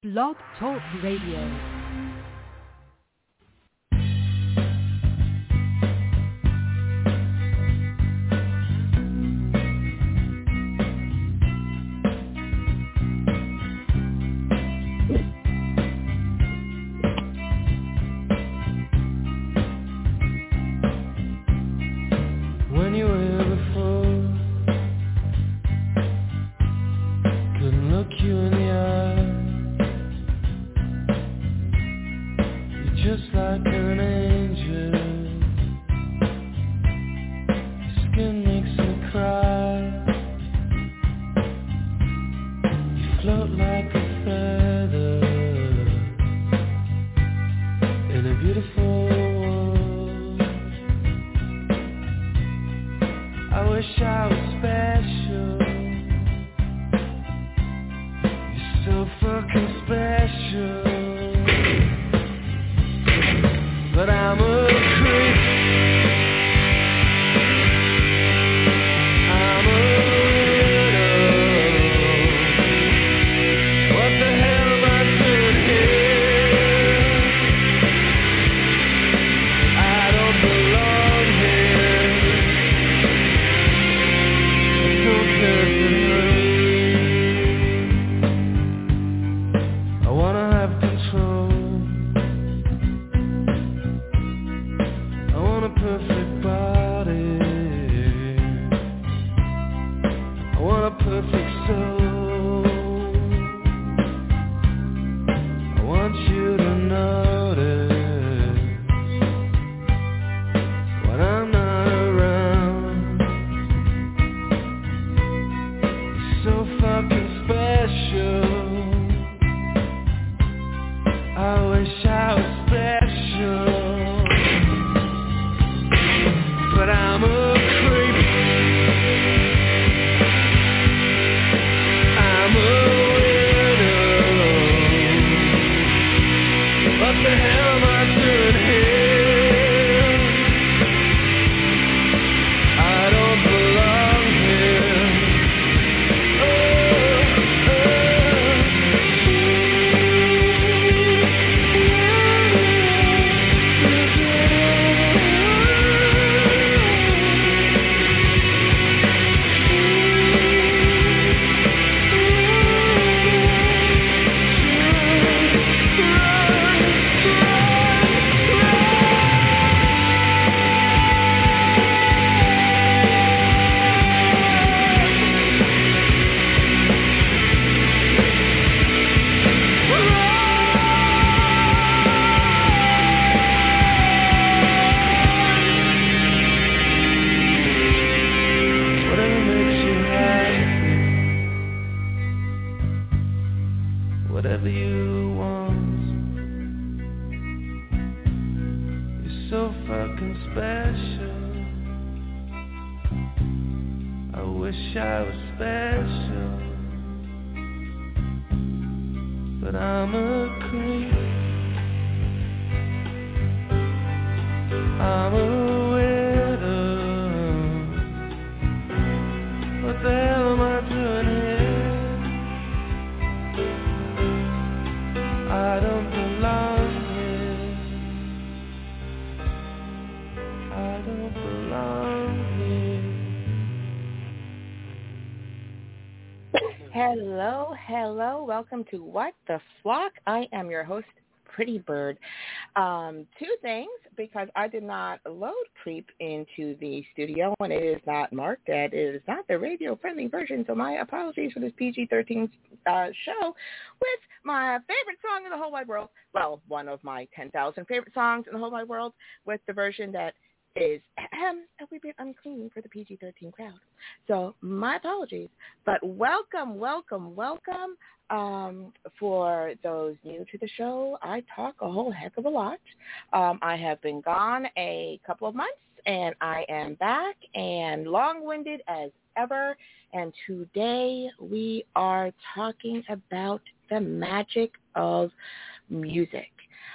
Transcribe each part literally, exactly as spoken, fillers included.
Blog Talk Radio. Hello, hello. Welcome to What the Flock. I am your host, Pretty Bird. Um, two things, because I did not load Creep into the studio, and it is not marked that it is not the radio-friendly version, so my apologies for this P G thirteen uh, show with my favorite song in the whole wide world, well, one of my ten thousand favorite songs in the whole wide world, with the version that is um, a wee bit unclean for the P G thirteen crowd. So my apologies. But welcome, welcome, welcome. Um, for those new to the show, I talk a whole heck of a lot. Um, I have been gone a couple of months, and I am back and long-winded as ever. And today we are talking about the magic of music.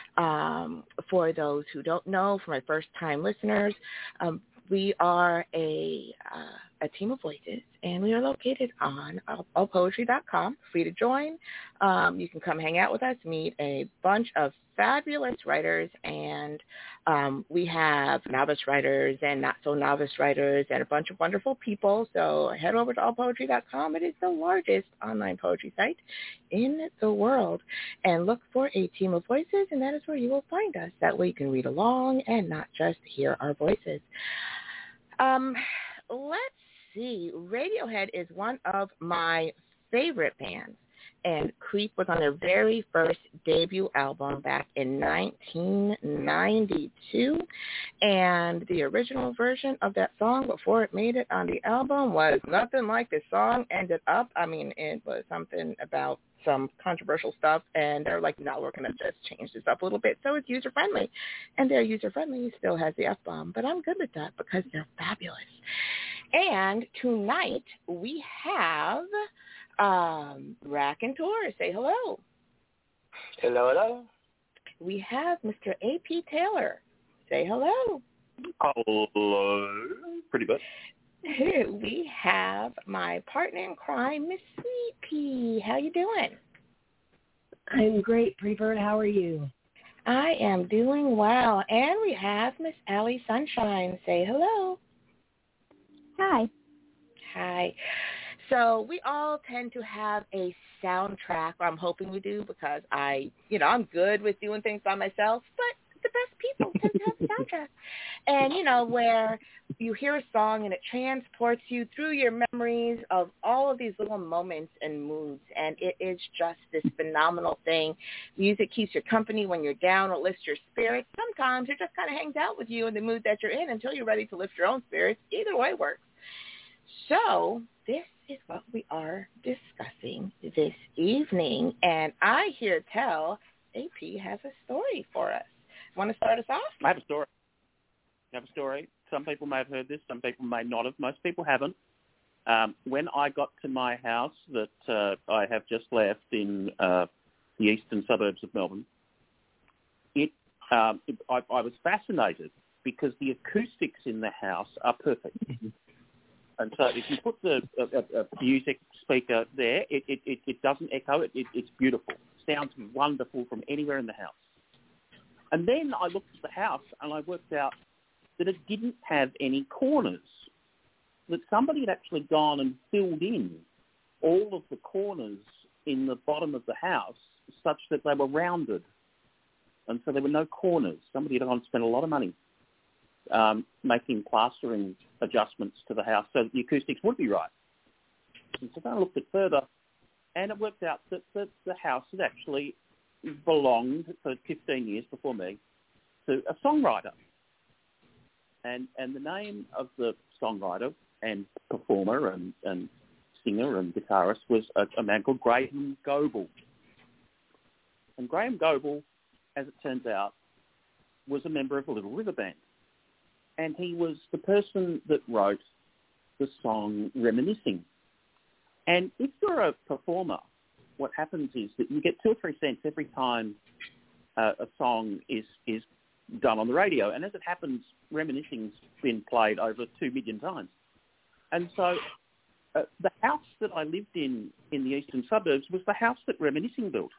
Um, for those who don't know, for my first-time listeners, um, we are a uh, a team of voices, and we are located on all poetry dot com, free to join. Um, you can come hang out with us, meet a bunch of fabulous writers, and um, we have novice writers and not-so-novice writers and a bunch of wonderful people. So head over to all poetry dot com. It is the largest online poetry site in the world. And look for a team of voices, and that is where you will find us. That way you can read along and not just hear our voices. Um, let's see. Radiohead is one of my favorite bands. And Creep was on their very first debut album back in nineteen ninety-two. And the original version of that song before it made it on the album was nothing like the song ended up. I mean, it was something about some controversial stuff, and they're like, no, we're going to just change this up a little bit so it's user-friendly. And they're user-friendly, still has the F-bomb, but I'm good with that because they're fabulous. And tonight we have um, Raconteur. Say hello. Hello, hello. We have Mister A P Taylor. Say hello. Hello. Pretty good. We have my partner in crime, Miss Sweet Pea. How you doing? I'm great, Pre-Bird. How are you? I am doing well. And we have Miss Allie Sunshine. Say hello. Hi. Hi. So we all tend to have a soundtrack, or I'm hoping we do, because I, you know, I'm good with doing things by myself, but the best people tend to have a soundtrack. And, you know, where you hear a song and it transports you through your memories of all of these little moments and moods, and it is just this phenomenal thing. Music keeps your company when you're down or lifts your spirits. Sometimes it just kind of hangs out with you in the mood that you're in until you're ready to lift your own spirits. Either way works. So this is what we are discussing this evening, and I hear tell A P has a story for us. Want to start us off? I have a story. I have a story. Some people may have heard this. Some people may not have. Most people haven't. Um, when I got to my house that uh, I have just left in uh, the eastern suburbs of Melbourne, it, um, it I, I was fascinated because the acoustics in the house are perfect. And so if you put the a, a, a music speaker there, it, it, it, it doesn't echo. It, it, it's beautiful. Sounds wonderful from anywhere in the house. And then I looked at the house and I worked out that it didn't have any corners, that somebody had actually gone and filled in all of the corners in the bottom of the house such that they were rounded. And so there were no corners. Somebody had gone and spent a lot of money um, making plastering adjustments to the house so that the acoustics would be right. And so then I looked at further, and it worked out that the, the house had actually belonged for fifteen years before me to a songwriter. And and the name of the songwriter and performer and, and singer and guitarist was a, a man called Graham Goble. And Graham Goble, as it turns out, was a member of the Little River Band. And he was the person that wrote the song Reminiscing. And if you're a performer, what happens is that you get two or three cents every time uh, a song is, is done on the radio. And as it happens, Reminiscing's been played over two million times. And so uh, the house that I lived in in the eastern suburbs was the house that Reminiscing built,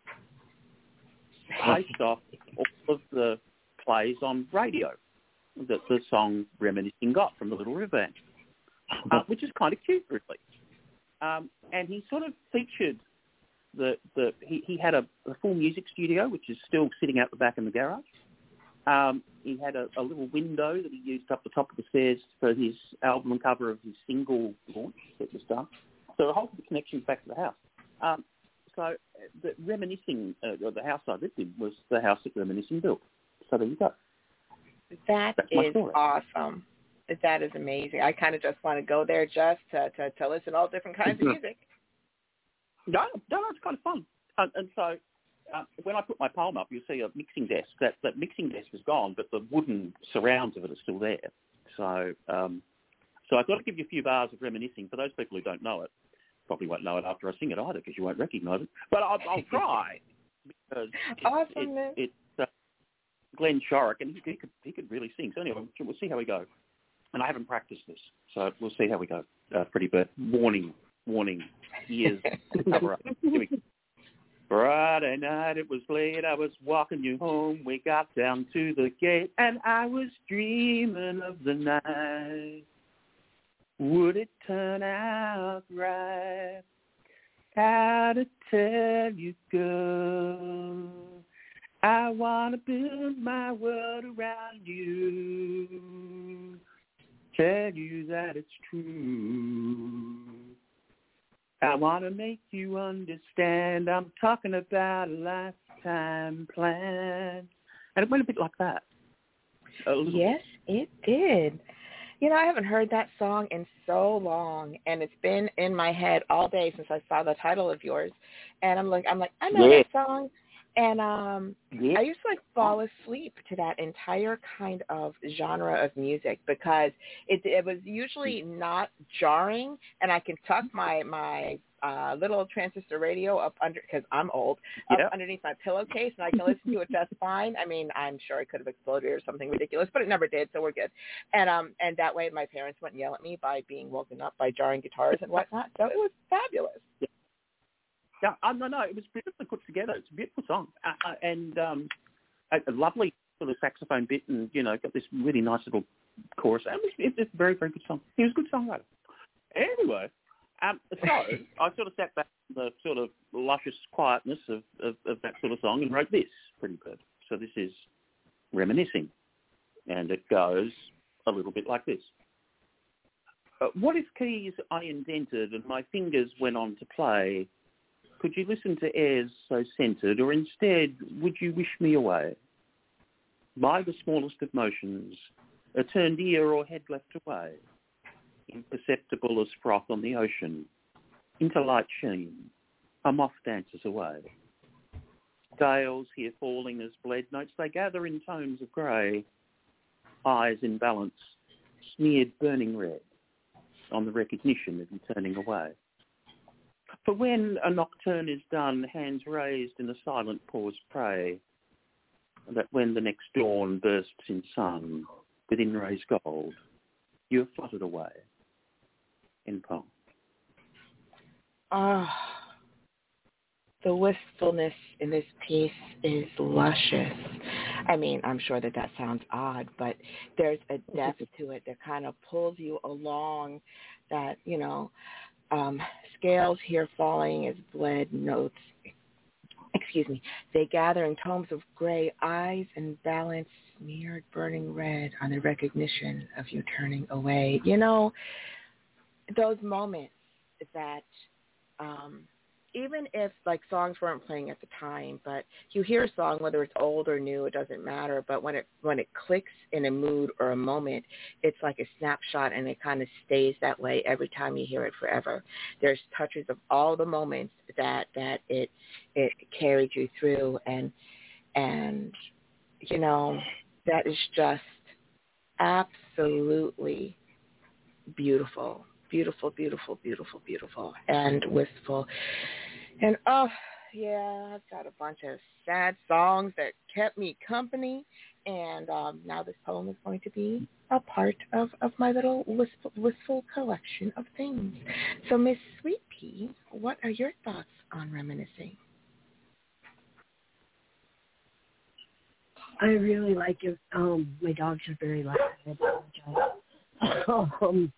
based off all of the plays on radio that the song Reminiscing got from the Little River Band, uh, which is kind of cute, really. Um, and he sort of featured the, the he, he had a, a full music studio, which is still sitting out the back in the garage. Um, he had a, a little window that he used up the top of the stairs for his album cover of his single launch that was done. So the whole connection back to the house. Um, so the Reminiscing, uh, the house I lived in was the house that Reminiscing built. So there you go. That That's is awesome. That is amazing. I kind of just want to go there just to, to, to listen to all different kinds of music. No, no, it's kind of fun. And, and so uh, when I put my poem up, you'll see a mixing desk. That, that mixing desk is gone, but the wooden surrounds of it are still there. So um, so I thought I'd give you a few bars of Reminiscing. For those people who don't know it, probably won't know it after I sing it either because you won't recognise it. But I'll, I'll try because it's, awesome, it, it's uh, Glenn Shorrock, and he, he, could, he could really sing. So anyway, we'll see how we go. and I haven't practiced this, so we'll see how we go. Uh, Pretty Bird, warning, warning, ears cover up. Here we go. Friday night, it was late, I was walking you home, we got down to the gate, and I was dreaming of the night. Would it turn out right? How to tell you, girl, I want to build my world around you, tell you that it's true. I want to make you understand I'm talking about a lifetime plan. And it went a bit like that. Yes, it did. You know, I haven't heard that song in so long, and it's been in my head all day since I saw the title of yours. And I'm like, I'm like, I know yeah. that song. And um, yeah. I used to like fall asleep to that entire kind of genre of music because it, it was usually not jarring, and I can tuck my my uh, little transistor radio up under because I'm old up Yep. underneath my pillowcase, and I can listen to it just fine. I mean, I'm sure it could have exploded or something ridiculous, but it never did, so we're good. And um, and that way, my parents wouldn't yell at me by being woken up by jarring guitars and whatnot. So it was fabulous. Yeah, uh, no, no, it was beautifully put together. It's a beautiful song, uh, uh, and um, a, a lovely sort of saxophone bit, and you know, got this really nice little chorus. And it was, it's a very, very good song. He was a good songwriter. Anyway, um, so I sort of sat back in the sort of luscious quietness of, of, of that sort of song and wrote this, Pretty Bird. So this is Reminiscing, and it goes a little bit like this. Uh, what if keys I invented and my fingers went on to play? Could you listen to airs so centred, or instead would you wish me away? By the smallest of motions, a turned ear or head left away, imperceptible as froth on the ocean, into light sheen, a moth dances away. Gales here falling as bled notes they gather in tones of grey, eyes in balance, smeared burning red on the recognition of you turning away. For when a nocturne is done, hands raised in a silent pause pray, that when the next dawn bursts in sun within rays gold, you have fluttered away in poem. Ah, oh, the wistfulness in this piece is luscious. I mean, I'm sure that that sounds odd, but there's a depth to it that kind of pulls you along that, you know, um, scales here falling as bled notes, excuse me, they gather in tomes of gray, eyes in balance, smeared burning red on the recognition of you turning away. You know, those moments that um, even if like songs weren't playing at the time, but you hear a song, whether it's old or new, it doesn't matter. But when it when it clicks in a mood or a moment, it's like a snapshot, and it kind of stays that way every time you hear it forever. There's touches of all the moments that that it it carried you through, and and you know that is just absolutely beautiful. Beautiful, beautiful, beautiful, beautiful, and wistful. And, oh, yeah, I've got a bunch of sad songs that kept me company, and um, now this poem is going to be a part of, of my little wistful, wistful collection of things. So, Miss Sweet Pea, what are your thoughts on reminiscing? I really like it. Um, my dogs are very loud. I apologize. um,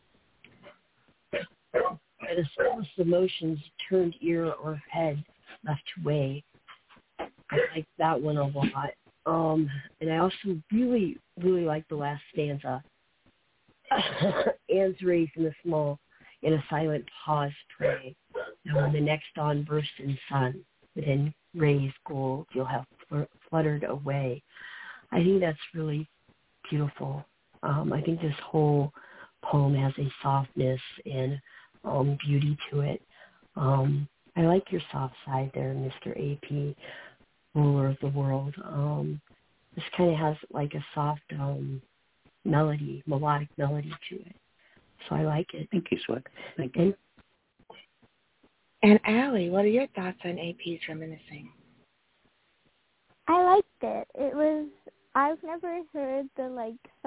the smallest emotions, turned ear or head left away. I like that one a lot. Um, and I also really, really like the last stanza. Hands raised in the small, in a silent pause pray. And when the next dawn bursts in sun, within rays gold, you'll have fluttered away. I think that's really beautiful. Um, I think this whole poem has a softness and um, beauty to it. Um, I like your soft side there, Mister A P, ruler of the world. Um, this kind of has like a soft um, melody, melodic melody to it. So I like it. Thank you, Swag. Thank you. And, and Allie, what are your thoughts on A P's reminiscing? I liked it. It was, I've never heard the like soft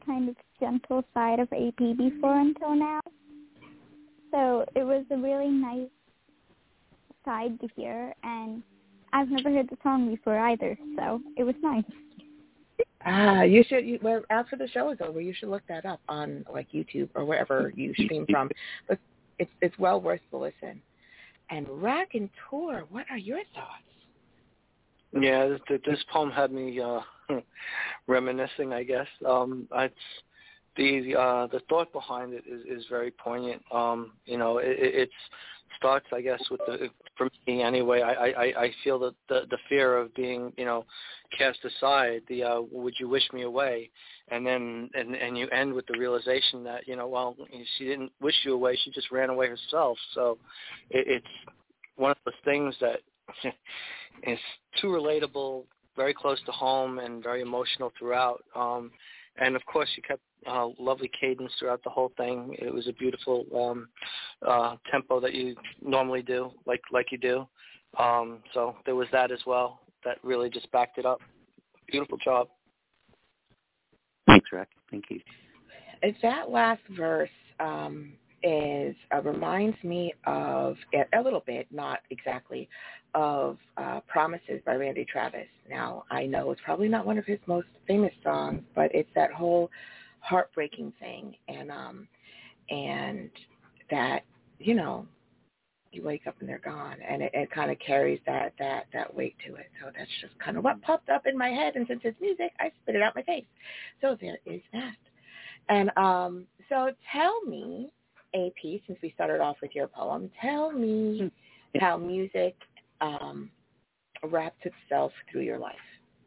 kind of gentle side of A P before until now. So it was a really nice side to hear, and I've never heard the song before either, so it was nice. Ah, you should. You, well, after the show is over, you should look that up on like YouTube or wherever you stream from. But it's it's well worth the listen. And Raconteur, what are your thoughts? Yeah, this, this poem had me uh, reminiscing, I guess. Um, it's the uh, the thought behind it is, is very poignant. Um, you know, it, it starts, I guess, with the for me anyway. I, I, I feel the, the the fear of being, you know, cast aside. The uh, would you wish me away, and then and and you end with the realization that, you know, well, she didn't wish you away. She just ran away herself. So it, it's one of those things that is too relatable, very close to home, and very emotional throughout. Um, and of course, you kept uh, lovely cadence throughout the whole thing. It was a beautiful um, uh, tempo that you normally do, like like you do. Um, so there was that as well. That really just backed it up. Beautiful job. Thanks, Rack. Thank you. That last verse um, is uh, reminds me of a little bit, not exactly, of uh, "Promises" by Randy Travis. Now, I know it's probably not one of his most famous songs, but it's that whole heartbreaking thing, and um, and that, you know, you wake up and they're gone, and it, it kind of carries that that that weight to it. So that's just kind of what popped up in my head, and since it's music, I spit it out my face. So there is that. And um, so tell me, A P, since we started off with your poem, tell me how music um, wraps itself through your life.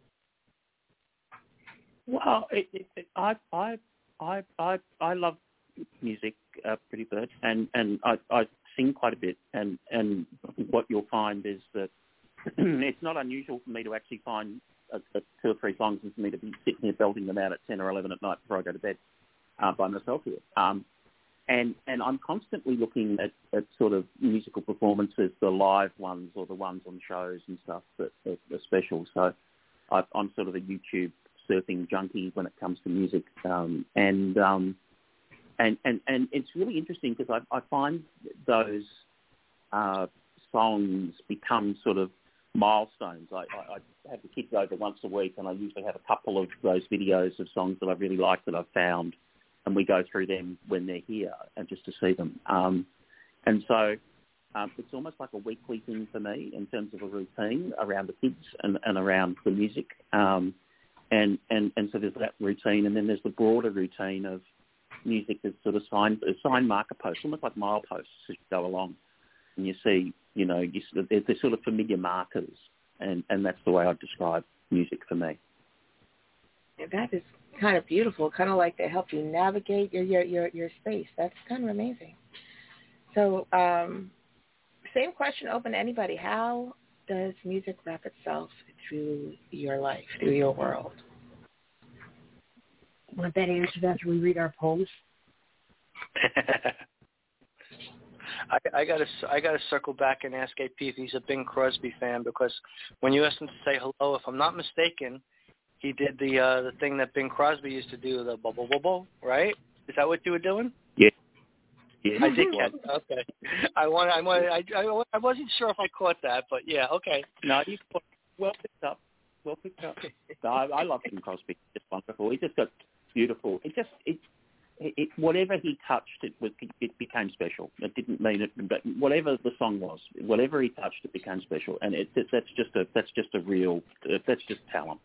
Well, it, it, it, I, I, I, I, I love music, uh, Pretty Bird, and and I, I sing quite a bit. And and what you'll find is that it's not unusual for me to actually find a, a two or three songs and for me to be sitting here belting them out at ten or eleven at night before I go to bed uh, by myself here. Um, and and I'm constantly looking at, at sort of musical performances, the live ones or the ones on shows and stuff that are, are special. So I, I'm sort of a YouTube surfing junkie when it comes to music, um, and, um, and and and it's really interesting because I, I find those uh, songs become sort of milestones. I, I, I have the kids over once a week, and I usually have a couple of those videos of songs that I really like that I've found, and we go through them when they're here, and just to see them. Um, and so um, it's almost like a weekly thing for me in terms of a routine around the kids and, and around the music. Um, And, and, and so there's that routine, and then there's the broader routine of music as sort of sign, sign marker posts, almost like mileposts as you go along. And you see, you know, you, they're, they're sort of familiar markers, and, and that's the way I'd describe music for me. And that is kind of beautiful, kind of like they help you navigate your, your, your, your space. That's kind of amazing. So um, same question open to anybody. How does music wrap itself through your life, through your world? Want that answered after we read our poems? I, I gotta I gotta circle back and ask A P if he's a Bing Crosby fan, because when you asked him to say hello, if I'm not mistaken, he did the uh, the thing that Bing Crosby used to do, the bubble bubble, right? Is that what you were doing? Yeah. Yeah, I did catch. Okay, I want. I want. I, I. I wasn't sure if I caught that, but yeah. Okay. No, you well picked up. Well picked up. No, I, I love Bing Crosby. It's wonderful. He just got beautiful. It just it, it whatever he touched, it was it became special. It didn't mean it, but whatever the song was, whatever he touched, it became special. And it, it that's just a that's just a real that's just talent.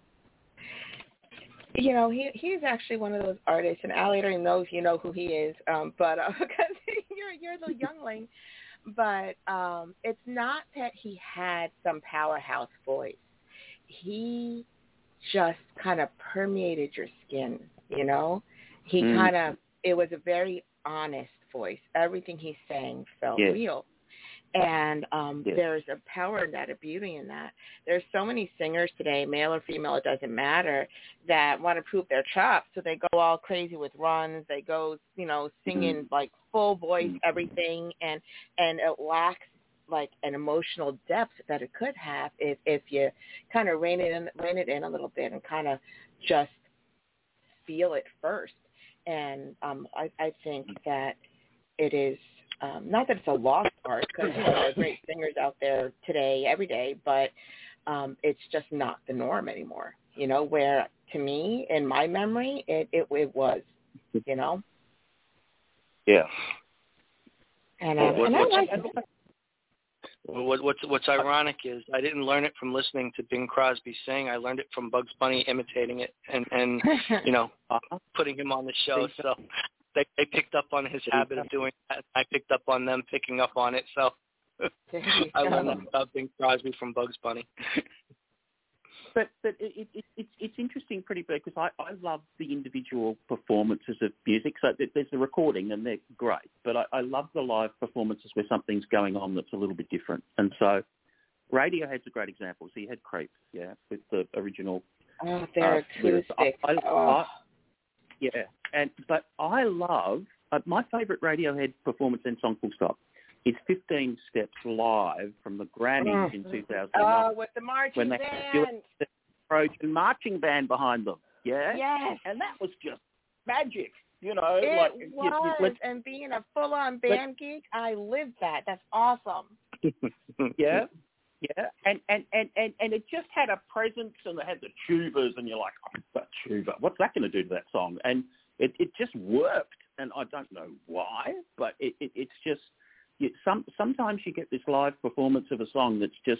You know, he he's actually one of those artists, and Allie, I don't even know if you know who he is, um, but uh, because you're you're the youngling. But um, it's not that he had some powerhouse voice. He just kind of permeated your skin, you know? He mm. kind of, it was a very honest voice. Everything he sang felt yes. real. And um, yes. there's a power in that, a beauty in that. There's so many singers today, male or female, it doesn't matter, that want to prove their chops. So they go all crazy with runs. They go, you know, singing mm-hmm. like full voice, everything, and and it lacks like an emotional depth that it could have if if you kind of rein it in, rein it in a little bit and kind of just feel it first. And um, I, I think that it is, um, not that it's a lost art, because, you know, there are great singers out there today, every day, but um, it's just not the norm anymore, you know, where to me, in my memory, it, it, it was, you know? Yeah. And, um, what, and I like it. What, what's what's ironic is I didn't learn it from listening to Bing Crosby sing. I learned it from Bugs Bunny imitating it and, and you know, putting him on the show. So they, they picked up on his habit of doing that. I picked up on them picking up on it. So I learned that about Bing Crosby from Bugs Bunny. But but it, it, it's it's interesting, Pretty Bird, because I, I love the individual performances of music. So there's the recording, and they're great. But I, I love the live performances where something's going on that's a little bit different. And so Radiohead's a great example. So you had Creep, yeah, with the original. Oh, they're uh, acoustic. I, I, oh. I, yeah, and but I love uh, my favourite Radiohead performance in Song Full Stop. It's fifteen Steps live from the Grammys in two thousand nine. Oh, with the marching when they band. the Trojan marching band behind them. Yeah? Yes. And that was just magic, you know. It like, was, you, you, and being a full-on band geek, I lived that. That's awesome. yeah, yeah. And, and, and, and, and it just had a presence, and they had the tubas, and you're like, oh, that tuba, what's that going to do to that song? And it, it just worked, and I don't know why, but it, it, it's just... You, some sometimes you get this live performance of a song that's just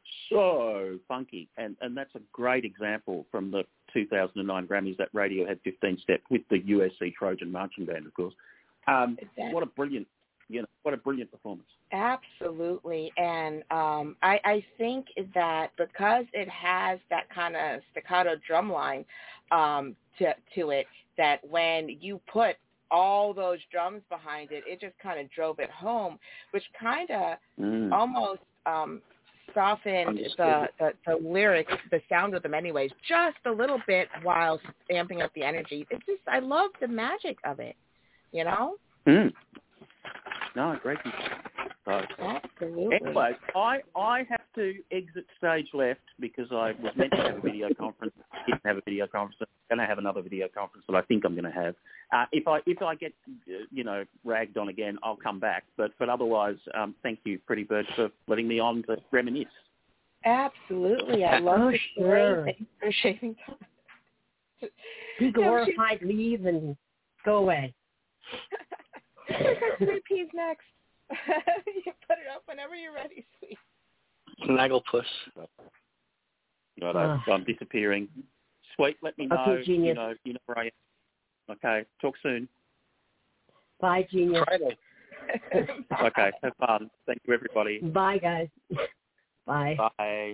so funky, and, and that's a great example from the two thousand nine Grammys, that Radiohead fifteen Step with the U S C Trojan Marching Band, of course. Um, exactly. What a brilliant, you know, what a brilliant performance. Absolutely, and um, I, I think that because it has that kind of staccato drum line um, to to it, that when you put all those drums behind it, it just kind of drove it home, which kind of mm. almost um, softened the, the, the lyrics, the sound of them anyways, just a little bit while amping up the energy. It's just, I love the magic of it, you know? Mm. No, great. So, absolutely. Anyway, I, I have to exit stage left because I was meant to have a video conference. Didn't have a video conference. I'm going to have another video conference that I think I'm going to have. Uh, if I if I get uh, you know ragged on again, I'll come back. But but otherwise, um, thank you, Pretty Bird, for letting me on to reminisce. Absolutely, I love oh, the sure. story. Thanks for shaving time. Be glorified, leave, and go away. Sweet Pea's next. You put it up whenever you're ready, sweet. Snagglepuss. God, uh, I'm disappearing. Sweet, let me know. Okay, genius. You know, you know where I am. Okay, talk soon. Bye, genius. Friday. Okay, have fun. Thank you, everybody. Bye, guys. Bye. Bye.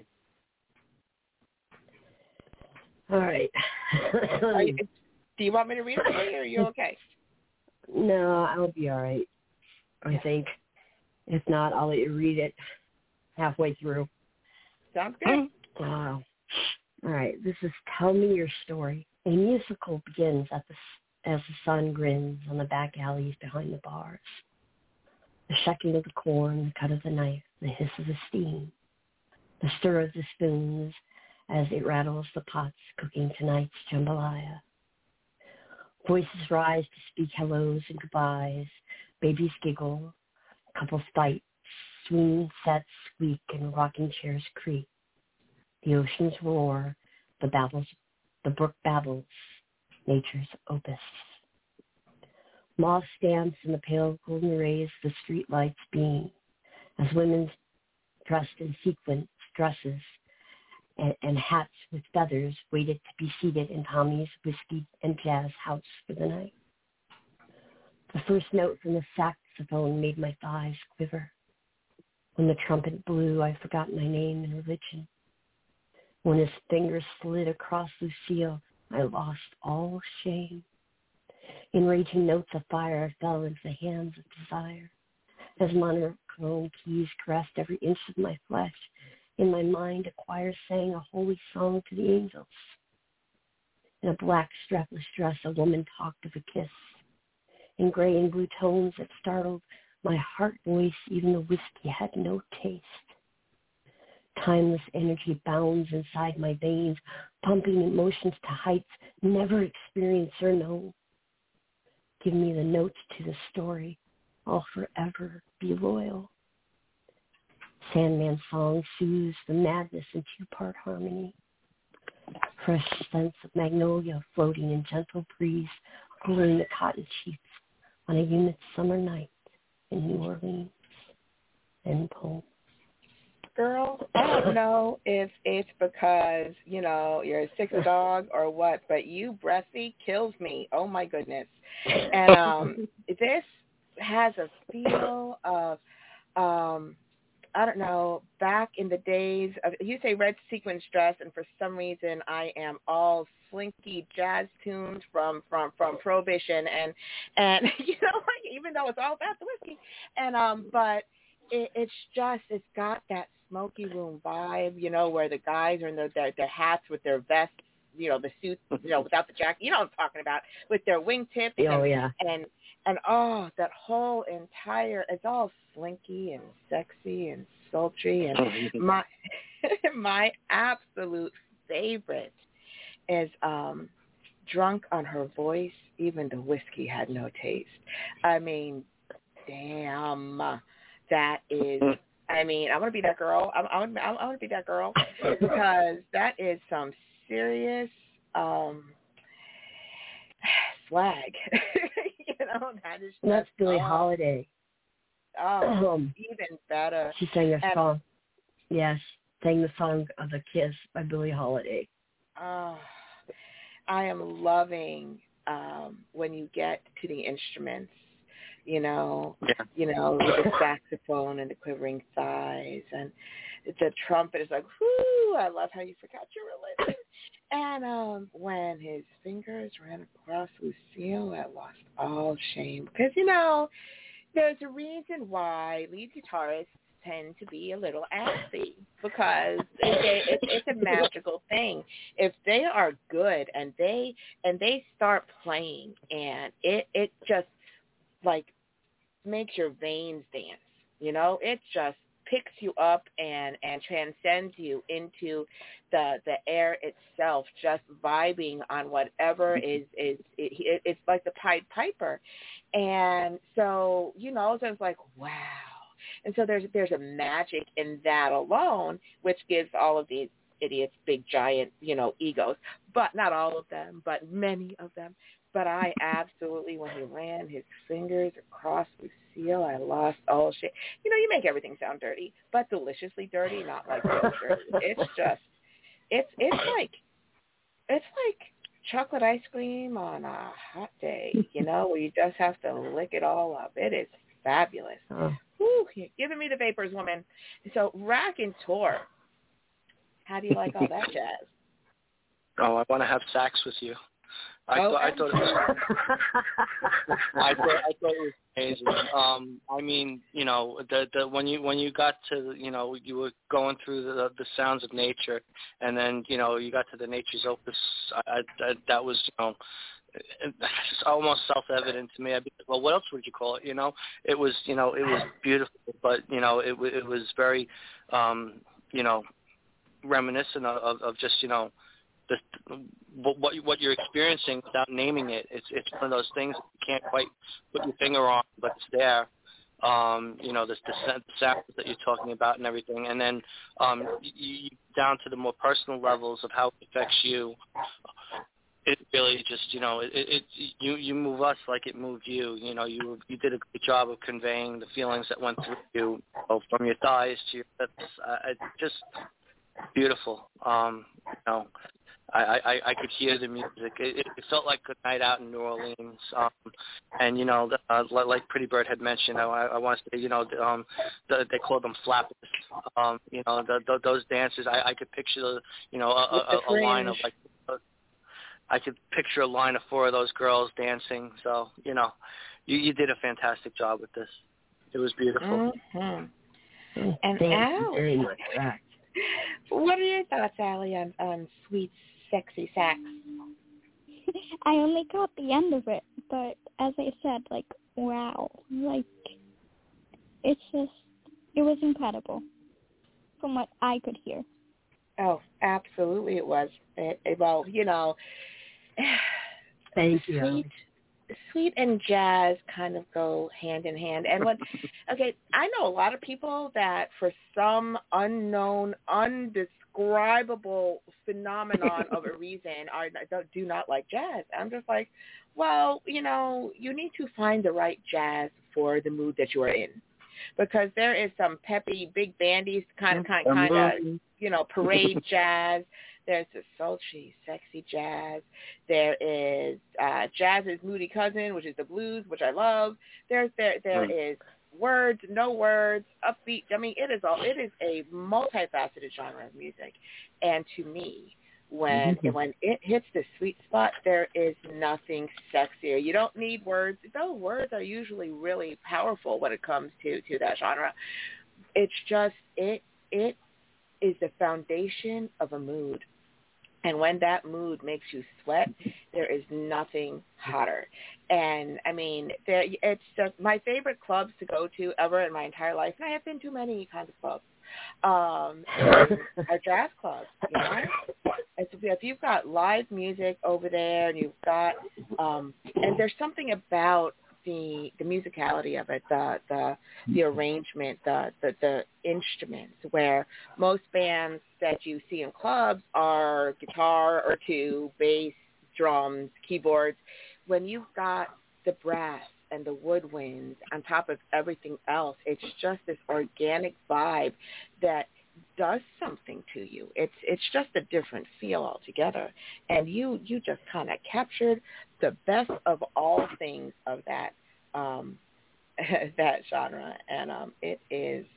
All right. you, do you want me to read it for you, or are you okay? No, I'll be all right, I think. If not, I'll let you read it halfway through. Sounds good. Wow. All right, this is Tell Me Your Story. A musical begins at the, as the sun grins on the back alleys behind the bars. The shucking of the corn, the cut of the knife, the hiss of the steam, the stir of the spoons as it rattles the pots cooking tonight's jambalaya. Voices rise to speak hellos and goodbyes. Babies giggle. Couples fight. Swing sets squeak and rocking chairs creak. The oceans roar. The babbles, the brook babbles. Nature's opus. Moths dance in the pale golden rays the street lights beam as women dressed in sequins dresses and, and hats with feathers waited to be seated in Tommy's whiskey and jazz house for the night. The first note from the saxophone made my thighs quiver. When the trumpet blew, I forgot my name and religion. When his fingers slid across Lucille, I lost all shame. In raging notes of fire, I fell into the hands of desire. As monochrome keys caressed every inch of my flesh, in my mind a choir sang a holy song to the angels. In a black strapless dress, a woman talked of a kiss. In gray and blue tones that startled my heart voice, even the whiskey had no taste. Timeless energy bounds inside my veins, pumping emotions to heights never experienced or known. Give me the notes to the story. I'll forever be loyal. Sandman song soothes the madness in two-part harmony. Fresh scents of magnolia floating in gentle breeze, cooling the cotton sheets on a humid summer night in New Orleans. End poem. Girl, I don't know if it's because, you know, you're a sick dog or what, but you, breathy, kills me. Oh, my goodness. And um, this has a feel of, um, I don't know, back in the days of, you say red sequin dress, and for some reason I am all slinky jazz tunes from, from, from Prohibition, and, and you know, like, even though it's all about the whiskey, and um, but it, it's just, it's got that smoky room vibe, you know, where the guys are in their, their, their hats with their vests, you know, the suits, you know, without the jacket, you know what I'm talking about, with their wingtips. Oh, and, yeah. And, and, oh, that whole entire, it's all slinky and sexy and sultry. And my, my absolute favorite is um, Drunk on Her Voice, even the whiskey had no taste. I mean, damn, that is, I mean, I want to be that girl. I, I, want, I want to be that girl because that is some serious um, swag. you know, that is just, That's Billie oh, Holiday. Oh, Um, even better. She sang a and, song. Yes, sang the song of The Kiss by Billie Holiday. Oh, I am loving um, when you get to the instruments. You know, yeah. you know, with the saxophone and the quivering thighs, and the trumpet is like, whoo, I love how you forgot your religion. And um, when his fingers ran across Lucille, I lost all shame. Because, you know, there's a reason why lead guitarists tend to be a little assy, because it, it, it's a magical thing. If they are good and they and they start playing, and it, it just, like, makes your veins dance, you know? It just picks you up and, and transcends you into the the air itself, just vibing on whatever is, is it, it's like the Pied Piper. And so, you know, so it's like, wow. And so there's there's a magic in that alone, which gives all of these idiots big, giant, you know, egos. But not all of them, but many of them. But I absolutely, when he ran his fingers across Lucille, I lost all shit. You know, you make everything sound dirty, but deliciously dirty, not like real dirty. It's just, it's it's like, it's like chocolate ice cream on a hot day, you know, where you just have to lick it all up. It is fabulous. Oh. Whew, you're giving me the vapors, woman. So, Rack and Tor, how do you like all that jazz? Oh, I want to have sex with you. I oh, thought I thought it was I thought I thought it was amazing. Um, I mean, you know, the the when you when you got to, you know, you were going through the the sounds of nature, and then, you know, you got to the Nature's Opus. I, I, that was, you know, it's almost self-evident to me. I'd be like, well, what else would you call it? You know, it was, you know, it was beautiful, but, you know, it it was very, um, you know, reminiscent of, of just, you know, the, what what you're experiencing without naming it. It's it's one of those things that you can't quite put your finger on, but it's there. Um, you know, the, the sounds that you're talking about and everything, and then um, you, you down to the more personal levels of how it affects you. It really just, you know, it, it you you move us like it moved you. You know, you you did a good job of conveying the feelings that went through you, you know, from your thighs to your lips. Uh, just beautiful. Um, you know. I, I, I could hear the music. It, it felt like a night out in New Orleans. Um, and, you know, uh, like Pretty Bird had mentioned, I, I want to say, you know, um, the, they call them flappers. Um, you know, the, the, those dancers, I, I could picture, the, you know, a, a, a line of, like, I could picture a line of four of those girls dancing. So, you know, you, you did a fantastic job with this. It was beautiful. Mm-hmm. And Thank Al, you very much, Rack. What are your thoughts, Allie, on, on Sweet Sexy Sax? I only caught the end of it, but as I said, like, wow. Like, it's just, it was incredible. from what I could hear. Oh, absolutely it was. It, it, well, you know, Thank you. sweet, sweet and jazz kind of go hand in hand. And what, okay, I know a lot of people that for some unknown, undescribable phenomenon of a reason are don't, do not like jazz. I'm just like, well, you know, you need to find the right jazz for the mood that you are in. Because there is some peppy, big bandy kind of, kind, kind of, you know, parade jazz. There's the sultry, sexy jazz. There is uh, jazz's moody cousin, which is the blues, which I love. There's there there mm. is words, no words, upbeat. I mean, it is all. It is a multifaceted genre of music, and to me, when mm-hmm. when it hits the sweet spot, there is nothing sexier. You don't need words. Though words are usually really powerful when it comes to, to that genre. It's just it it is the foundation of a mood. And when that mood makes you sweat, there is nothing hotter. And, I mean, there, it's just my favorite clubs to go to ever in my entire life, and I have been to many kinds of clubs, um, are jazz clubs, you know? It's, if you've got live music over there and you've got, um, and there's something about the the musicality of it, the the the arrangement, the, the the instruments, where most bands that you see in clubs are guitar or two, bass, drums, keyboards. When you've got the brass and the woodwinds on top of everything else, it's just this organic vibe that does something to you. It's it's just a different feel altogether. And you you just kind of captured the best of all things of that um, that genre, and um, it is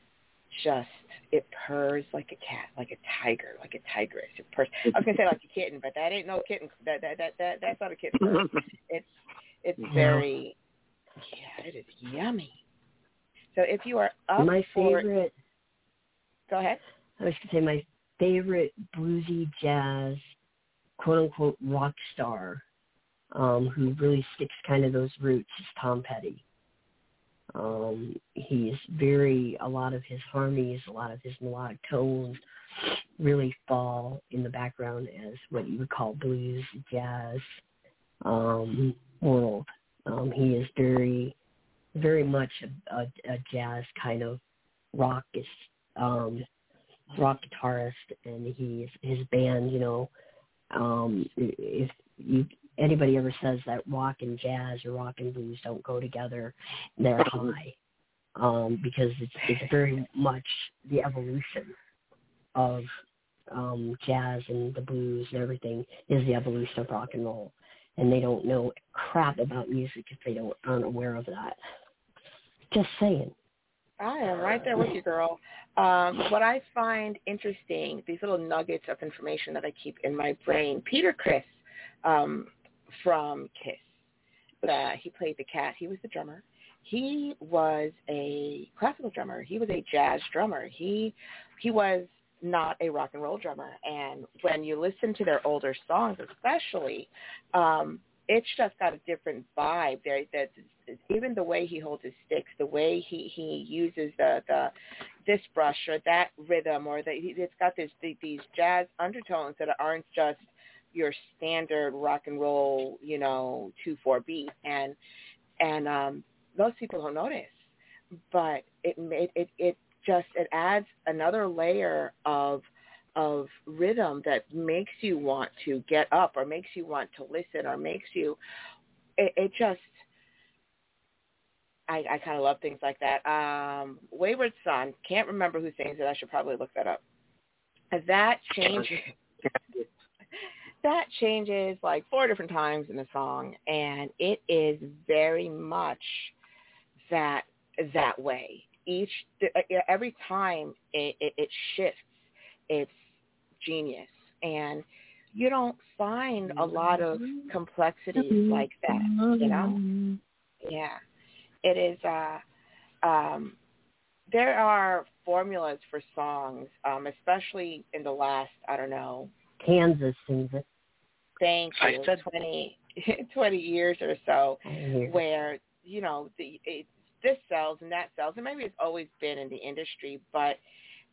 just it purrs like a cat, like a tiger, like a tigress. It purrs. I was gonna say like a kitten, but that ain't no kitten. That that that, that that's not a kitten purr. It's it's very yeah, it is yummy. So if you are up my for favorite. Go ahead. I was going to say my favorite bluesy jazz, quote-unquote, rock star um, who really sticks kind of those roots is Tom Petty. Um, he's very, a lot of his harmonies, a lot of his melodic tones really fall in the background as what you would call blues, jazz um, world. Um, he is very, very much a, a, a jazz kind of rockish Um, rock guitarist, and he's his band. You know, um, if you anybody ever says that rock and jazz or rock and blues don't go together, they're high, um, because it's it's very much the evolution of um, jazz and the blues and everything is the evolution of rock and roll, and they don't know crap about music if they don't aren't aware of that. Just saying. I am right there with you, girl. Um, what I find interesting, these little nuggets of information that I keep in my brain. Peter Criss um, from Kiss, uh, he played the Cat. He was the drummer. He was a classical drummer. He was a jazz drummer. He he was not a rock and roll drummer. And when you listen to their older songs, especially, um, it's just got a different vibe there. That even the way he holds his sticks, the way he, he uses the, the this brush or that rhythm, or the, it's got this these jazz undertones that aren't just your standard rock and roll, you know, two four beat, and and um, most people don't notice, but it it it, it just it adds another layer of of rhythm that makes you want to get up or makes you want to listen or makes you, it, it just, I, I kind of love things like that. Um, Wayward Son, can't remember who sings it. I should probably look that up. That changes, that changes like four different times in the song, and it is very much that, that way. Each, every time it, it, it shifts, it's genius, and you don't find a lot of complexities like that, you know. Yeah, it is. Uh, um, there are formulas for songs, um, especially in the last, I don't know. Kansas sings it. Thank you. I said twenty, twenty years or so, where you know the it, this sells and that sells, and maybe it's always been in the industry, but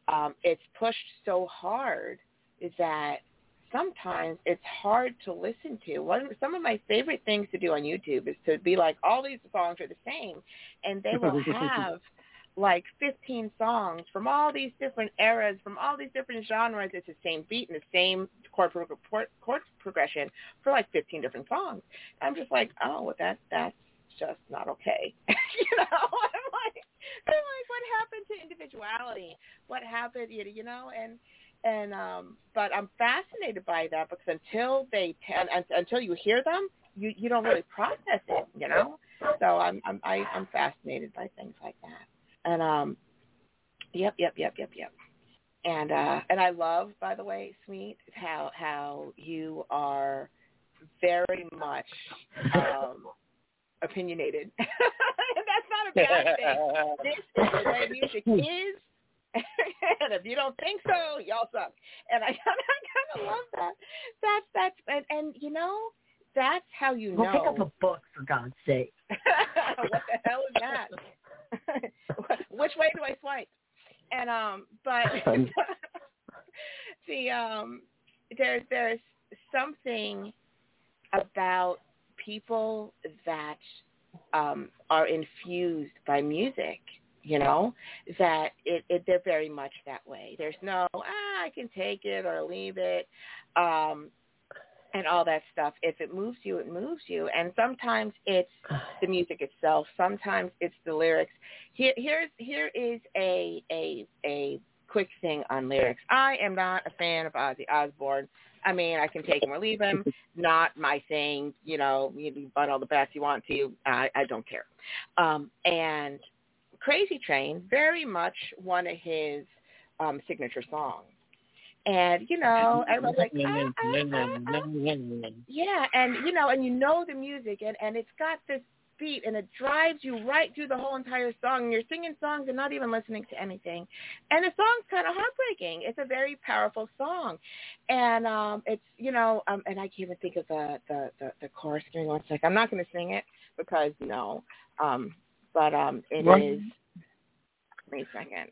um, it's pushed so hard that sometimes it's hard to listen to. One, some of my favorite things to do on YouTube is to be like, all these songs are the same, and they will have like fifteen songs from all these different eras, from all these different genres. It's the same beat and the same chord, pro- chord progression for like fifteen different songs. I'm just like, oh, well, that that's just not okay. you know, I'm like, I'm like, what happened to individuality? What happened, you you know, and and um, but I'm fascinated by that because until they t- until you hear them, you you don't really process it, you know. So I'm I'm I, I'm fascinated by things like that. And um, yep, yep, yep, yep, yep. And uh, and I love, by the way, Sweet, how how you are very much um, opinionated. That's not a bad thing. This is the way music is. And if you don't think so, y'all suck. And I, I kind of love that. That's that's and, and you know that's how you know. Well, pick up a book for God's sake. What the hell is that? Which way do I swipe? And um, but see, um, there's there's something about people that um are infused by music. You know, that it, it they're very much that way. There's no, ah, I can take it or leave it, um, and all that stuff. If it moves you, it moves you. And sometimes it's the music itself. Sometimes it's the lyrics. Here, here's here is a a a quick thing on lyrics. I am not a fan of Ozzy Osbourne. I mean, I can take him or leave him. Not my thing. You know, you can butt all the best you want to. I, I don't care. Um, and Crazy Train, very much one of his um, signature songs. And, you know, everyone's like, ah, ah, ah, ah. Yeah, and, you know, and you know the music, and, and it's got this beat, and it drives you right through the whole entire song, and you're singing songs and not even listening to anything. And the song's kind of heartbreaking. It's a very powerful song. And um, it's, you know, um, and I can't even think of the, the, the, the chorus. Give me one second. I'm not going to sing it because, no, um, But um, it what? is. Wait a second.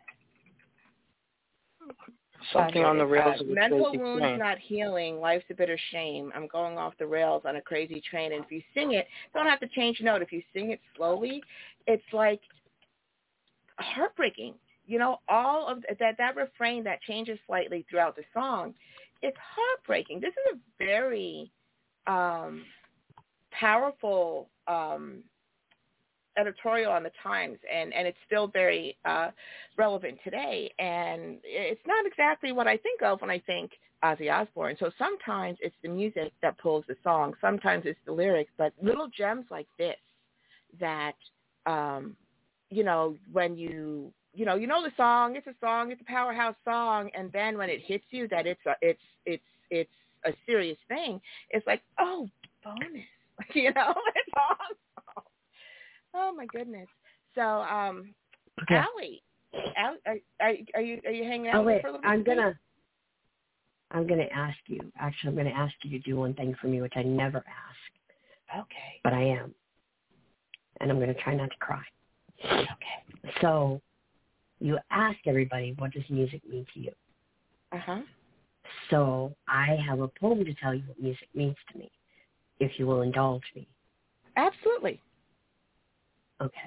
Something on the rails. Uh, mental wounds train. Not healing. Life's a bitter shame. I'm going off the rails on a crazy train. And if you sing it, don't have to change the note. If you sing it slowly, it's like heartbreaking. You know, all of that that refrain that changes slightly throughout the song, it's heartbreaking. This is a very um, powerful. Um, editorial on the Times, and, and it's still very uh, relevant today. And it's not exactly what I think of when I think Ozzy Osbourne. So sometimes it's the music that pulls the song. Sometimes it's the lyrics. But little gems like this that, um, you know, when you, you know, you know the song, it's a song, it's a powerhouse song. And then when it hits you that it's a, it's, it's, it's a serious thing, it's like, oh, bonus, you know, it's awesome. Oh my goodness! So, um, okay. Allie, Allie are, are, are you are you hanging out oh, wait, for a little bit? I'm gonna I'm gonna ask you. Actually, I'm gonna ask you to do one thing for me, which I never ask. Okay. But I am, and I'm gonna try not to cry. Okay. So, you ask everybody, what does music mean to you? Uh huh. So I have a poem to tell you what music means to me, if you will indulge me. Absolutely. Okay.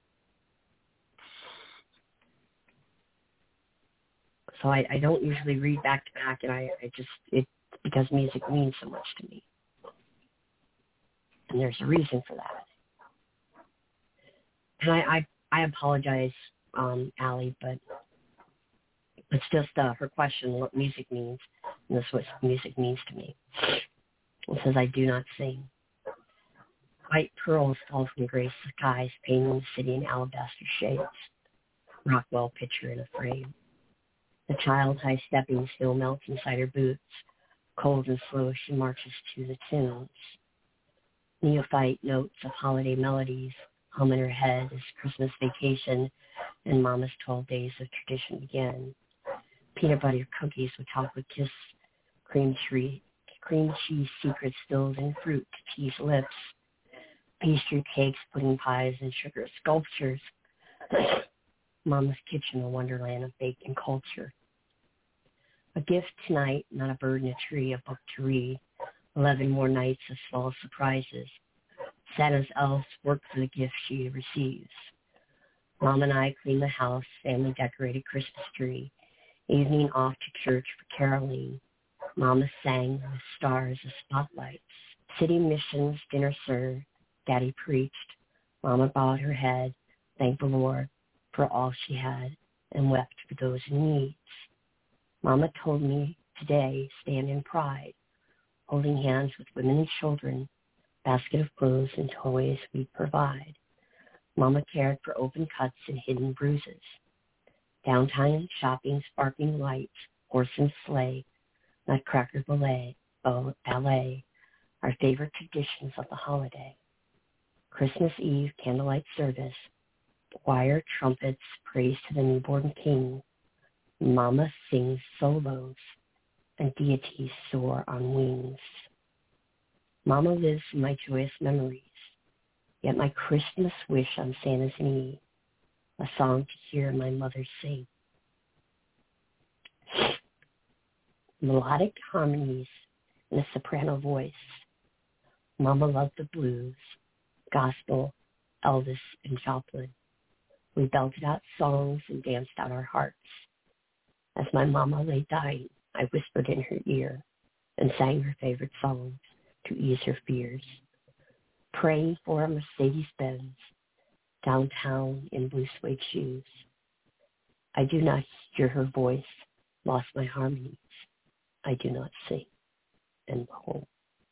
So I, I don't usually read back to back, and I, I just, it because music means so much to me. And there's a reason for that. And I, I, I apologize, um, Allie, but it's just uh, her question, what music means, and that's what music means to me. It says, I do not sing. White pearls fall from gray skies, painting the city in alabaster shades. Rockwell picture in a frame. The child high-stepping snow melts inside her boots. Cold and slow, she marches to the tunes. Neophyte notes of holiday melodies hum in her head as Christmas vacation and Mama's twelve days of tradition begin. Peanut butter cookies with chocolate kiss, cream tree, cream cheese secrets filled in fruit to cheese lips. Pastry cakes, pudding pies, and sugar sculptures. Mama's kitchen, a wonderland of bacon culture. A gift tonight, not a bird in a tree, a book to read. Eleven more nights of small surprises. Santa's elves work for the gift she receives. Mom and I clean the house, family decorated Christmas tree. Evening off to church for caroling. Mama sang with stars as spotlights. City missions, dinner served. Daddy preached. Mama bowed her head, thanked the Lord for all she had, and wept for those in need. Mama told me today, stand in pride, holding hands with women and children, basket of clothes and toys we provide. Mama cared for open cuts and hidden bruises. Downtown shopping, sparkling lights, horse and sleigh, nutcracker ballet, oh, ballet, our favorite traditions of the holiday. Christmas Eve candlelight service, choir trumpets praise to the newborn king. Mama sings solos, and deities soar on wings. Mama lives in my joyous memories, yet my Christmas wish on Santa's knee, a song to hear my mother sing. Melodic harmonies in a soprano voice. Mama loved the blues, gospel, Elvis, and Joplin. We belted out songs and danced out our hearts. As my mama lay dying, I whispered in her ear and sang her favorite songs to ease her fears. Praying for a Mercedes-Benz downtown in blue suede shoes. I do not hear her voice, lost my harmonies. I do not sing. And behold.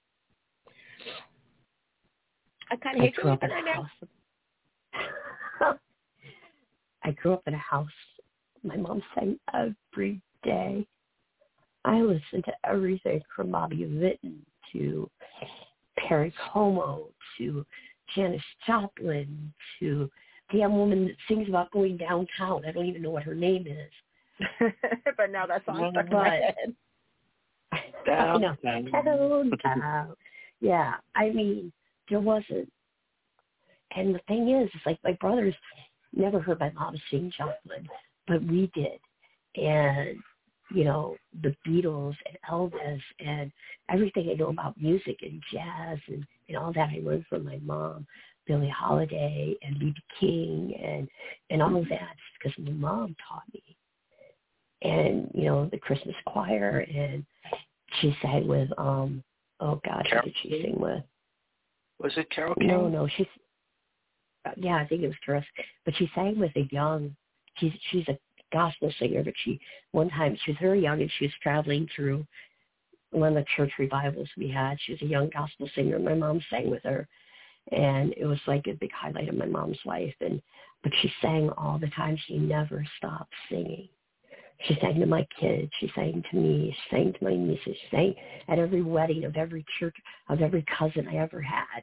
I kind of hate grew up in right a now. house. I grew up in a house. My mom sang every day. I listened to everything from Bobby Vinton to Perry Como to Janis Joplin to the young woman that sings about going downtown. I don't even know what her name is. But now that song's stuck in my head. I know. Downtown. Yeah, I mean, there wasn't. And the thing is, it's like my brothers never heard my mom sing Joplin, but we did. And, you know, the Beatles and Elvis and everything I know about music and jazz and, and all that I learned from my mom, Billie Holiday and B B King and, and all of that because my mom taught me. And, you know, the Christmas choir, and she sang with, um, oh, gosh, who did she sing with? Was it Carole King? No, no, she's, yeah, I think it was Carole, but she sang with a young, she's, she's a gospel singer, but she, one time, she was very young and she was traveling through one of the church revivals we had. She was a young gospel singer, and my mom sang with her, and it was like a big highlight of my mom's life, and, but she sang all the time. She never stopped singing. She sang to my kids. She sang to me. She sang to my nieces. She sang at every wedding of every church, of every cousin I ever had.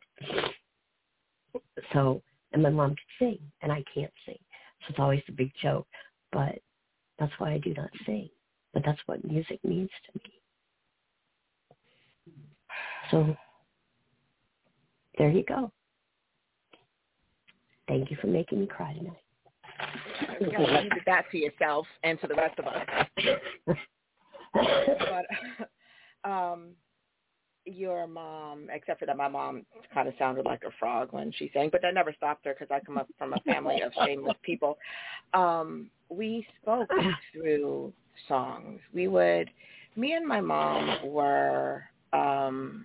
So, and my mom could sing, and I can't sing. So it's always a big joke. But that's why I do not sing. But that's what music means to me. So there you go. Thank you for making me cry tonight. You did that to yourself and to the rest of us. But um, your mom, except for that my mom kind of sounded like a frog when she sang, but that never stopped her because I come up from a family of shameless people. Um, we spoke through songs. We would, me and my mom were, um,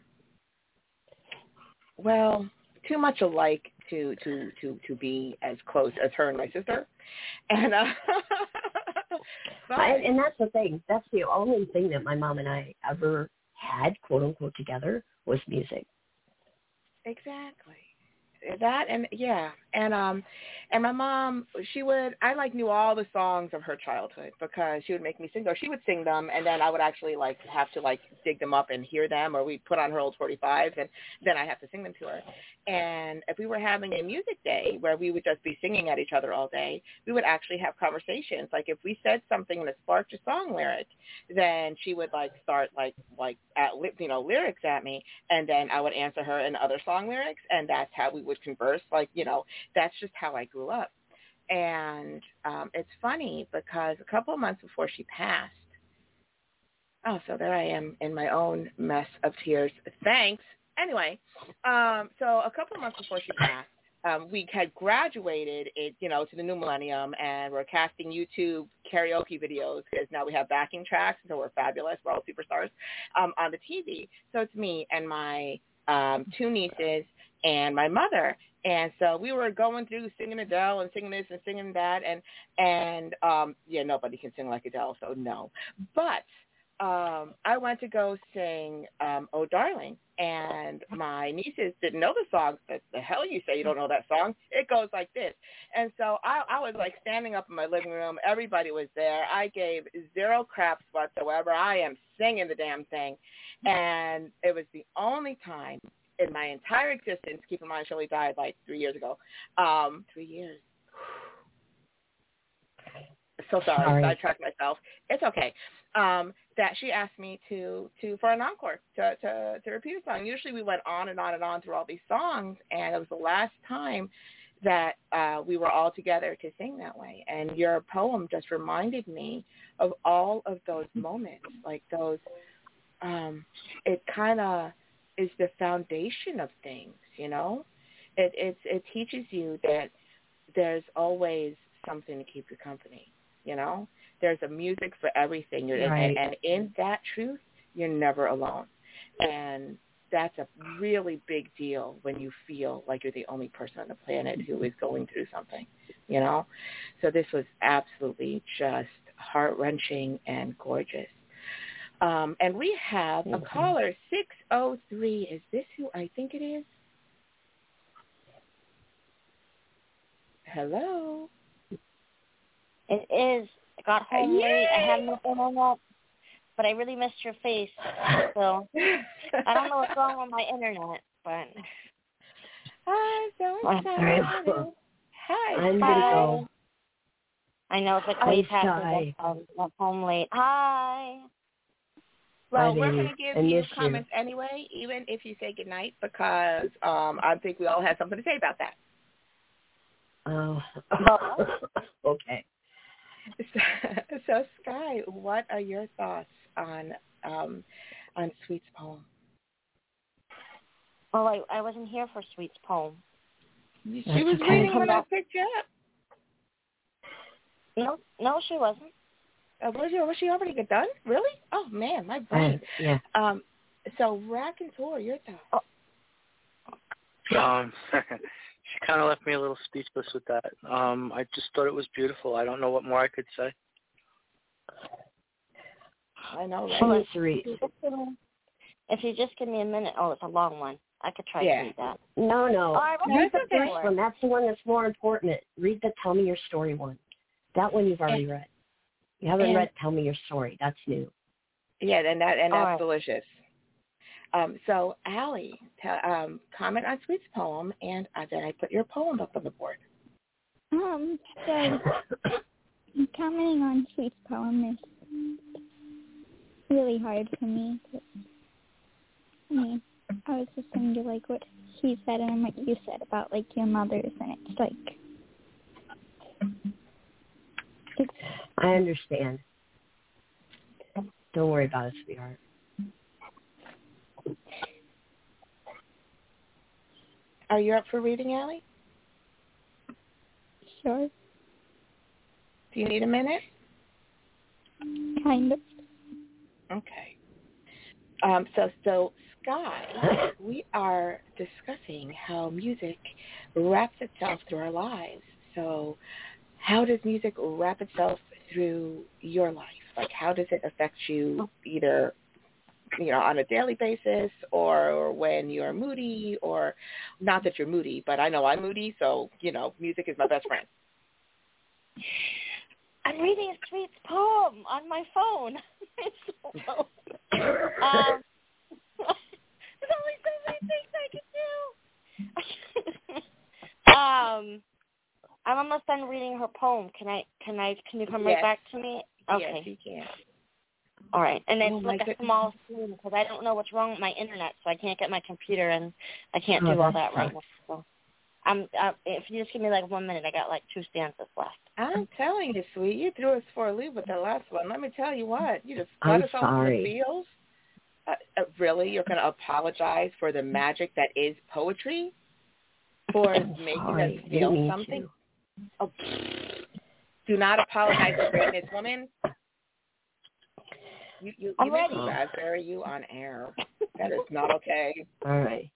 well, too much alike to, to, to, to be as close as her and my sister. And uh, but, I, and that's the thing. That's the only thing that my mom and I ever had, quote unquote, together was music. Exactly. That and yeah, and um, and my mom, she would, I like knew all the songs of her childhood because she would make me sing them. She would sing them, and then I would actually like have to like dig them up and hear them, or we'd put on her old forty-fives, and then I'd have to sing them to her. And if we were having a music day where we would just be singing at each other all day, we would actually have conversations. Like if we said something that sparked a song lyric, then she would like start like like at you know lyrics at me, and then I would answer her in other song lyrics, and that's how we would converse. Like, you know, that's just how I grew up. And um, it's funny because a couple of months before she passed, oh, so there I am in my own mess of tears. Thanks. Anyway, um, so a couple of months before she passed, um, we had graduated, it, you know, to the new millennium, and we're casting YouTube karaoke videos because now we have backing tracks, so we're fabulous. We're all superstars um, on the T V. So it's me and my um, two nieces and my mother. And so we were going through singing Adele and singing this and singing that. And, and um, yeah, nobody can sing like Adele, so no. But um, I went to go sing um, Oh, Darling. And my nieces didn't know the song. The, the hell you say you don't know that song? It goes like this. And so I, I was like standing up in my living room. Everybody was there. I gave zero craps whatsoever. I am singing the damn thing. And it was the only time in my entire existence, keep in mind Shirley died like three years ago. Um, three years. So sorry, sorry. sidetracked myself. It's okay. Um, that she asked me to, to for an encore to, to, to repeat a song. Usually we went on and on and on through all these songs, and it was the last time that uh, we were all together to sing that way. And your poem just reminded me of all of those moments, like those. Um, it kind of is the foundation of things, you know. It it's, it teaches you that there's always something to keep you company, you know. There's a music for everything. You're, right. and, and in that truth, you're never alone. And that's a really big deal when you feel like you're the only person on the planet who is going through something, you know. So this was absolutely just heart-wrenching and gorgeous. Um, and we have a caller, six oh three. Is this who I think it is? Hello? It is. I got home Yay! late. I had no internet, but I really missed your face. So I don't know what's wrong with my internet, but hi, so excited. Hi, I'm gonna go. I know it's like way past the um, I'm home late. Hi. Well, Hi, we're baby. going to give I you miss comments you. anyway, even if you say goodnight, because um, I think we all have something to say about that. Oh, okay. So, so, Sky, what are your thoughts on um, on Sweet's poem? Well, I, I wasn't here for Sweet's poem. She That's was okay. reading when I picked you up. No, no, she wasn't. Uh, was, she, was she already done? Really? Oh, man, my brain. Uh, yeah. Um, so, Raconteur, your thoughts? Oh. Um, she kind of left me a little speechless with that. Um, I just thought it was beautiful. I don't know what more I could say. I know. She Right? needs to read. If you just give me a minute. Oh, it's a long one. I could try yeah. to read that. No, no. All right, read the okay. first one. That's the one that's more important. Read the Tell Me Your Story one. That one you've already and, read. You haven't and, read Tell Me Your Story. That's new. Yeah, and that and that's right. delicious. Um, so, Allie, t- um, comment on Sweet's poem, and uh, then I put your poem up on the board. Um, so commenting on Sweet's poem is really hard for me. I mean, I was listening to like what he said and what you said about like your mothers, and it's like it's. I understand. Don't worry about it, sweetheart. Are you up for reading, Allie? Sure. Do you need a minute? Kind of. Okay. Um, so, so Sky, we are discussing how music wraps itself through our lives. So, how does music wrap itself through your life? Like, how does it affect you either, you know, on a daily basis or when you're moody, or not that you're moody, but I know I'm moody, so, you know, music is my best friend. I'm reading Sweet's poem on my phone. It's so low. um, there's only so many things I can do. um, I'm almost done reading her poem. Can I? Can I? Can you come Yes. right back to me? Okay. Yes, you can. All right, and then Oh, it's my like a goodness. small screen because I don't know what's wrong with my internet, so I can't get my computer and I can't Oh, do all that that right sucks. now. So I'm, uh, if you just give me like one minute, I got like two stanzas left. I'm telling you, sweet, you threw us for a loop with the last one. Let me tell you what, you just I'm cut us off in the sorry. feels. Uh, uh, really, you're going to apologize for the magic that is poetry, for I'm making sorry. us I feel didn't mean something? to. Oh, do not apologize for greatness, woman. You, you, I'm you make ready. me raspberry you on air. That is not okay. All right.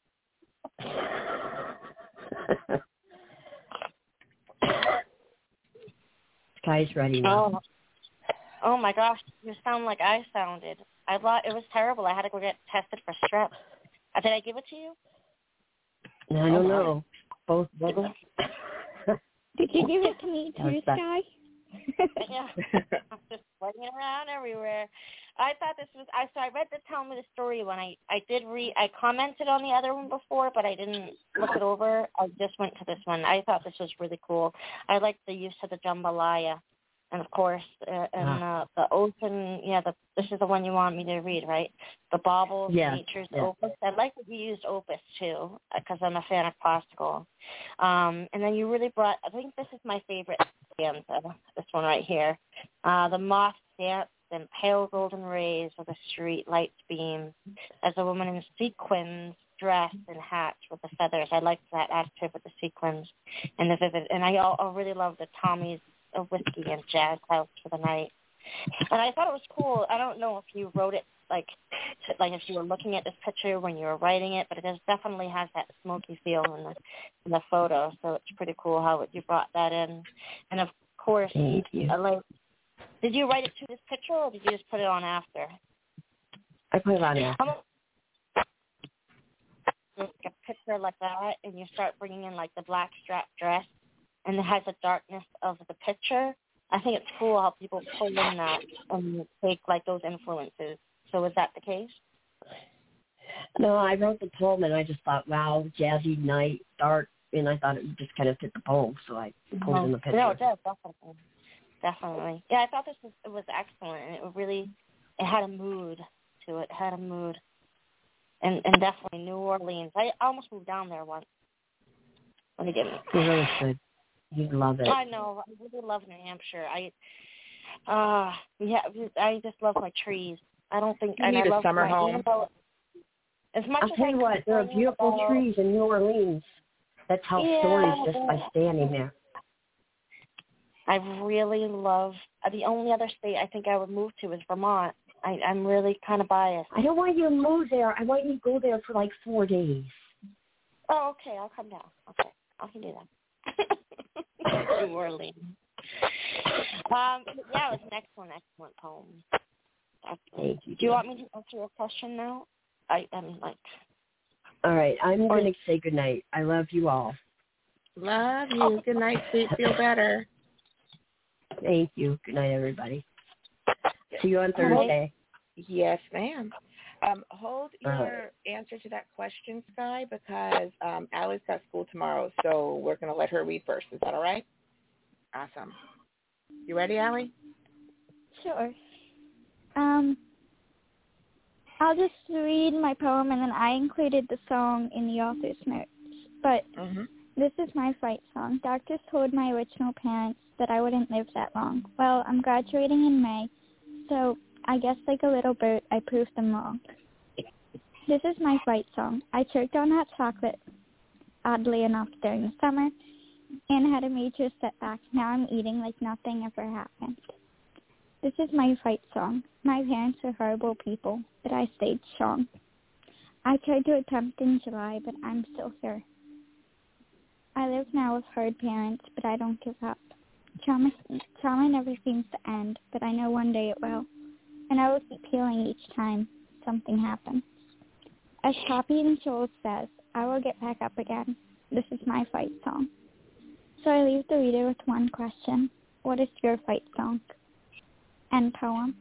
Sky's ready now. Oh, oh my gosh, you sound like I sounded. I thought it was terrible. I had to go get tested for strep. Uh, Did I give it to you? I don't know. Both of them. Did you give it to me How's too, that? Sky? Yeah, I'm just floating around everywhere. I thought this was. I so I read the Tell Me the Story one. I I did read. I commented on the other one before, but I didn't look it over. I just went to this one. I thought this was really cool. I liked the use of the jambalaya, and of course, uh, and uh, the open. Yeah, the this is the one you want me to read, right? The baubles, Yeah, nature's yeah. opus. I like that you used opus too, because I'm a fan of classical. Um, and then you really brought. I think this is my favorite stanza. This one right here. Uh, the moth dance in pale golden rays of the street lights beam as a woman in sequins dressed and hatched with the feathers. I liked that adjective with the sequins and the vivid. And I, I really love the Tommy's of whiskey and jazz house for the night. And I thought it was cool. I don't know if you wrote it like to, like if you were looking at this picture when you were writing it, but it does, definitely has that smoky feel in the in the photo. So it's pretty cool how you brought that in. And of course, Thank you. I like. Did you write it to this picture, or did you just put it on after? I put it on there. Like a picture like that, and you start bringing in like the black strap dress, and it has the darkness of the picture. I think it's cool how people pull in that and take like those influences. So is that the case? No, I wrote the poem and I just thought, wow, jazzy night, dark, and I thought it would just kind of fit the poem, so I pulled Mm-hmm. in the picture. No, it does, definitely. Definitely. Yeah, I thought this was, it was excellent, and it really, it had a mood to it, it had a mood. And and definitely New Orleans. I almost moved down there once. When I didn't. You really should. You'd love it. I know. I really love New Hampshire. I, uh, yeah, I just love my trees. I don't think, You and need I a love summer my, home. you know, as much I'll as tell I you what, there are complain beautiful about, trees in New Orleans that tell Yeah. stories just by standing there. I really love, uh, the only other state I think I would move to is Vermont. I, I'm really kind of biased. I don't want you to move there. I want you to go there for like four days. Oh, okay, I'll come down. Okay, I can do that. New Orleans. Um, yeah, it was an excellent, excellent poem. Thank you. Do you want me to answer your question now? I am like. All right, I'm going to say goodnight. I love you all. Love you. Good night, sweet. Feel better. Thank you. Good night, everybody. See you on Thursday. Yes, ma'am. Um, hold your right. answer to that question, Sky, because um, Allie's got school tomorrow, so we're going to let her read first. Is that all right? Awesome. You ready, Allie? Sure. Um, I'll just read my poem, and then I included the song in the author's notes. But Mm-hmm. this is my fight song. Doctors told my original parents that I wouldn't live that long. Well, I'm graduating in May, so I guess like a little bird, I proved them wrong. This is my fight song. I choked on that chocolate, oddly enough, during the summer, and had a major setback. Now I'm eating like nothing ever happened. This is my fight song. My parents are horrible people, but I stayed strong. I tried to attempt in July, but I'm still here. I live now with hard parents, but I don't give up. Trauma, trauma never seems to end, but I know one day it will. And I will keep healing each time something happens. As Poppy and Joel says, I will get back up again. This is my fight song. So I leave the reader with one question. What is your fight song? End poem.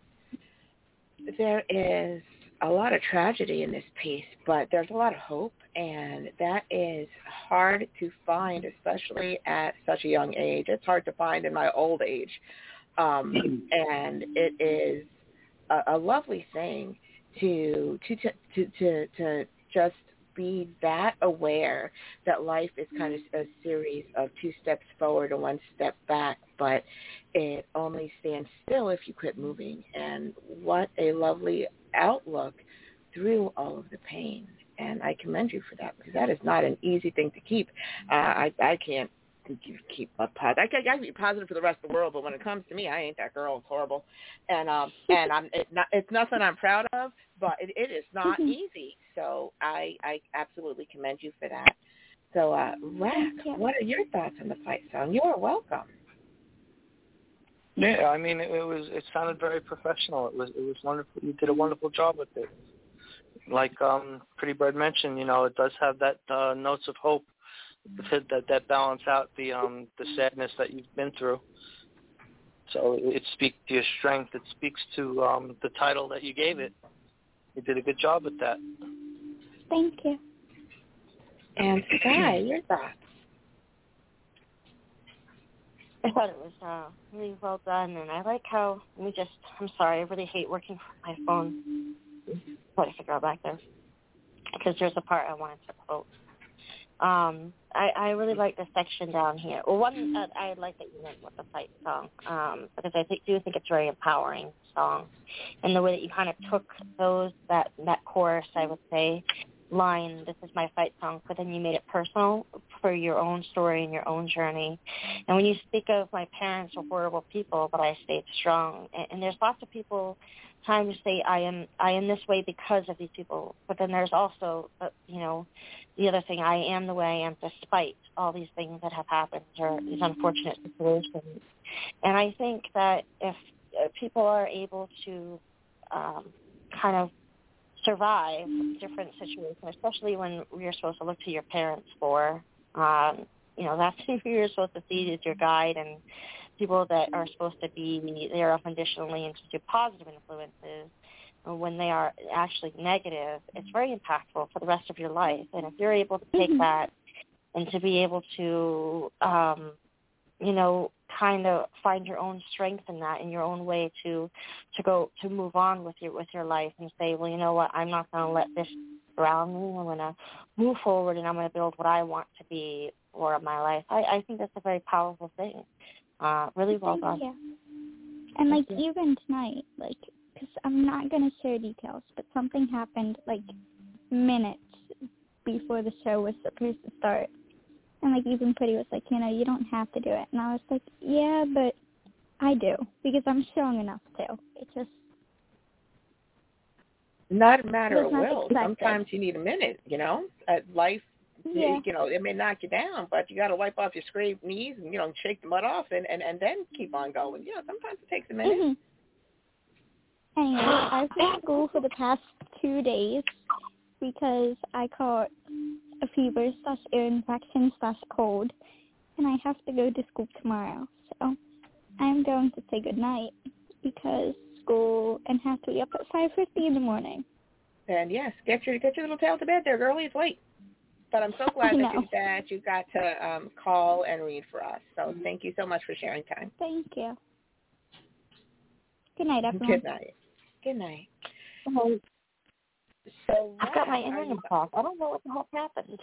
There is a lot of tragedy in this piece, but there's a lot of hope, and that is hard to find, especially at such a young age. It's hard to find in my old age, um, and it is a, a lovely thing to to to to to just be that aware that life is kind of a series of two steps forward and one step back, but it only stands still if you quit moving. And what a lovely outlook through all of the pain. And I commend you for that, because that is not an easy thing to keep. Uh, I, I can't keep a positive. I can, I can be positive for the rest of the world, but when it comes to me, I ain't that girl. It's horrible, and um, and I'm it not, it's nothing I'm proud of, but it, it is not easy. So I I absolutely commend you for that. So, uh, Rack, what are your thoughts on the fight song? You are welcome. Yeah, I mean, it, it was it sounded very professional. It was it was wonderful. You did a wonderful job with it. Like um, Pretty Bird mentioned, you know, it does have that uh, notes of hope that that, that balance out the um, the sadness that you've been through. So it, it speaks to your strength. It speaks to um, the title that you gave it. You did a good job with that. Thank you. And Sky, your thoughts? I thought it was uh, really well done, and I like how, let me just, I'm sorry, I really hate working from my phone. Put a figure out back there, because there's a part I wanted to quote. Um, I, I really like the section down here. Well, one, uh, I like that you meant with the fight song, um, because I think, do think it's a very empowering song, and the way that you kind of took those, that, that chorus, I would say, line, this is my fight song, but then you made it personal for your own story and your own journey. And when you speak of my parents were horrible people, but I stayed strong, and, and there's lots of people times say I am I am this way because of these people, but then there's also uh, you know the other thing, I am the way I am despite all these things that have happened or these unfortunate situations. And I think that if uh, people are able to um, kind of survive different situations, especially when you're supposed to look to your parents for, um, you know, that's who you're supposed to see as your guide, and people that are supposed to be there unconditionally and to do positive influences, when they are actually negative, it's very impactful for the rest of your life. And if you're able to take mm-hmm. that and to be able to, um, you know, kind of find your own strength in that, in your own way to to go to move on with your with your life and say, well, you know what, I'm not going to let this drown me. I'm going to move forward and I'm going to build what I want to be for my life. I, I think that's a very powerful thing. Uh, really well done. Yeah. And like even tonight, like, because I'm not going to share details, but something happened like minutes before the show was supposed to start. And like even Pretty was like, you know, you don't have to do it. And I was like, yeah, but I do, because I'm strong enough to. It just not a matter of will. Sometimes you need a minute, you know. Uh, life, yeah. you know, it may knock you down, but you got to wipe off your scraped knees and, you know, shake the mud off and, and, and then keep on going. You know, sometimes it takes a minute. Mm-hmm. Anyway, I've been in school for the past two days because I caught a fever slash ear infection slash cold, and I have to go to school tomorrow. So I'm going to say goodnight because school and have to be up at five fifty in the morning. And yes, get your get your little tail to bed there, girlie. It's late. But I'm so glad that you, that you got to um, call and read for us. So thank you so much for sharing time. Thank you. Good night, everyone. Good night. Good night. Um, so I've got my internet off. I don't know what the hell happened.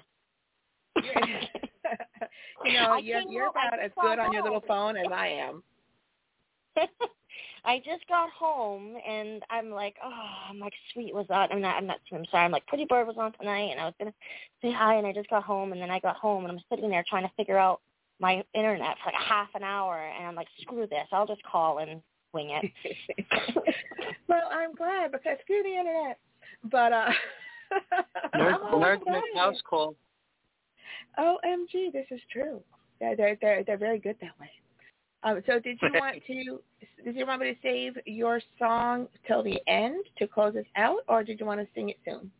You know, you're, you're about as good on your little phone as I am. I just got home and I'm like, oh, I'm like, sweet was on. I'm not, I'm not, I'm sorry. I'm like, Pretty Bird was on tonight, and I was gonna say hi, and I just got home, and then I got home, and I'm sitting there trying to figure out my internet for like a half an hour, and I'm like, screw this, I'll just call and wing it. Well, I'm glad, because screw the internet. But uh, Nerd, nerd house call. O M G, this is true. They're they're they're, they're very good that way. Um, so did you want to did you want me to save your song till the end to close us out, or did you want to sing it soon?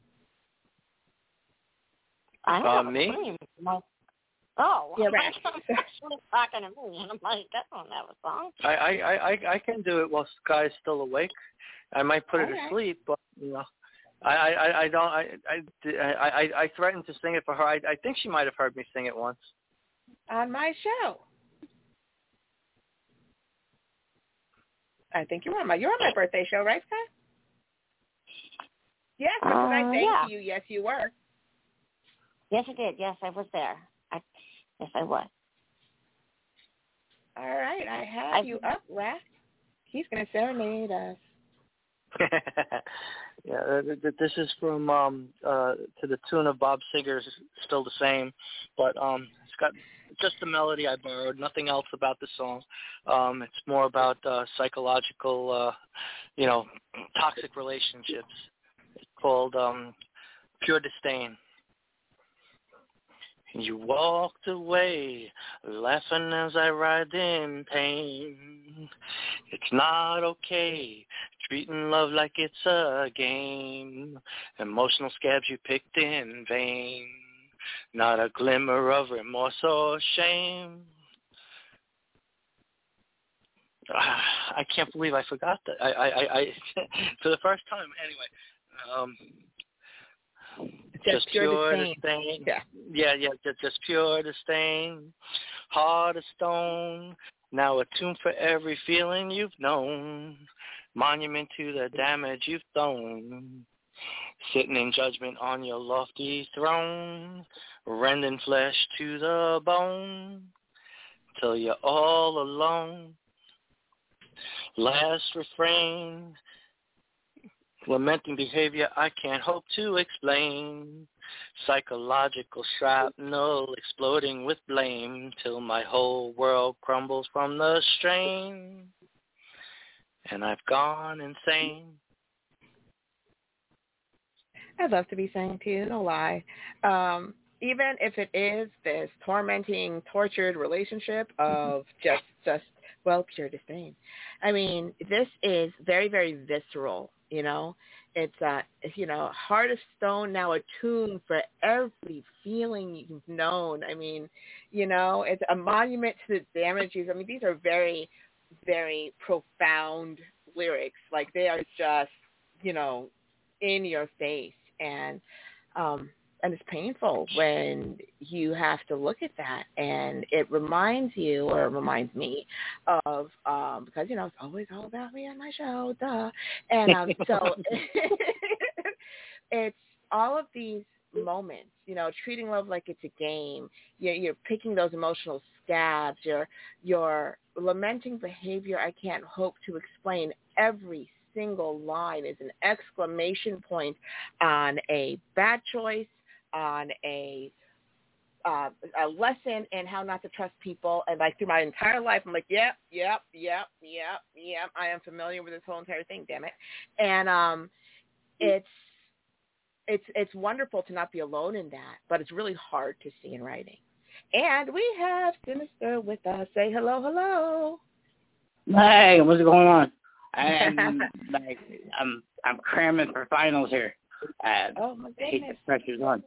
I uh, don't know. Me? Oh, yeah, right. She's talking to me, and I'm like, that don't have a song. I, I, I, I can do it while Sky's still awake. I might put her okay. to sleep, but you know, I, I, I don't. I, I, I, I threatened to sing it for her. I, I think she might have heard me sing it once on my show. I think you're on my you're on my birthday show, right, Sky? Yes, because uh, I thanked yeah. you. Yes, you were. Yes, I did. Yes, I was there. I, yes, I was. All right, I have I, you up, Rax. He's going to serenade us. Yeah, this is from um, uh, to the tune of Bob Seger's "Still the Same," but um, it's got just the melody I borrowed. Nothing else about the song. Um, it's more about uh, psychological, uh, you know, toxic relationships. It's called um, "Pure Disdain." You walked away, laughing as I writhed in pain. It's not okay, treating love like it's a game. Emotional scabs you picked in vain. Not a glimmer of remorse or shame. I can't believe I forgot that. I, I, I, I for the first time, anyway. Um, Just, just pure, pure disdain. disdain. Yeah. Yeah, yeah, just, just pure disdain. Heart of stone. Now a tomb for every feeling you've known. Monument to the damage you've done. Sitting in judgment on your lofty throne. Rending flesh to the bone. Till you're all alone. Last refrain. Lamenting behavior I can't hope to explain. Psychological shrapnel exploding with blame till my whole world crumbles from the strain. And I've gone insane. I'd love to be sang too, no lie. Um, even if it is this tormenting, tortured relationship of just, just well, pure disdain. I mean, this is very, very visceral. You know, it's, uh, you know, heart of stone, now a tomb for every feeling you've known. I mean, you know, it's a monument to the damages. I mean, these are very, very profound lyrics. Like, they are just, you know, in your face. And, um, and it's painful when you have to look at that, and it reminds you, or it reminds me of, um, because, you know, it's always all about me on my show, duh. And um, so it's all of these moments, you know, treating love like it's a game. You're, you're picking those emotional scabs. You're, you're lamenting behavior I can't hope to explain. Every single line is an exclamation point on a bad choice, on a uh, a lesson in how not to trust people. And like through my entire life, I'm like, yep, yep, yep, yep, yep. I am familiar with this whole entire thing, damn it. And um, it's it's it's wonderful to not be alone in that, but it's really hard to see in writing. And we have Sinister with us. Say hello, hello. Hey, what's going on? I'm like I'm I'm cramming for finals here. Uh, oh my I hate goodness! the pressure's on.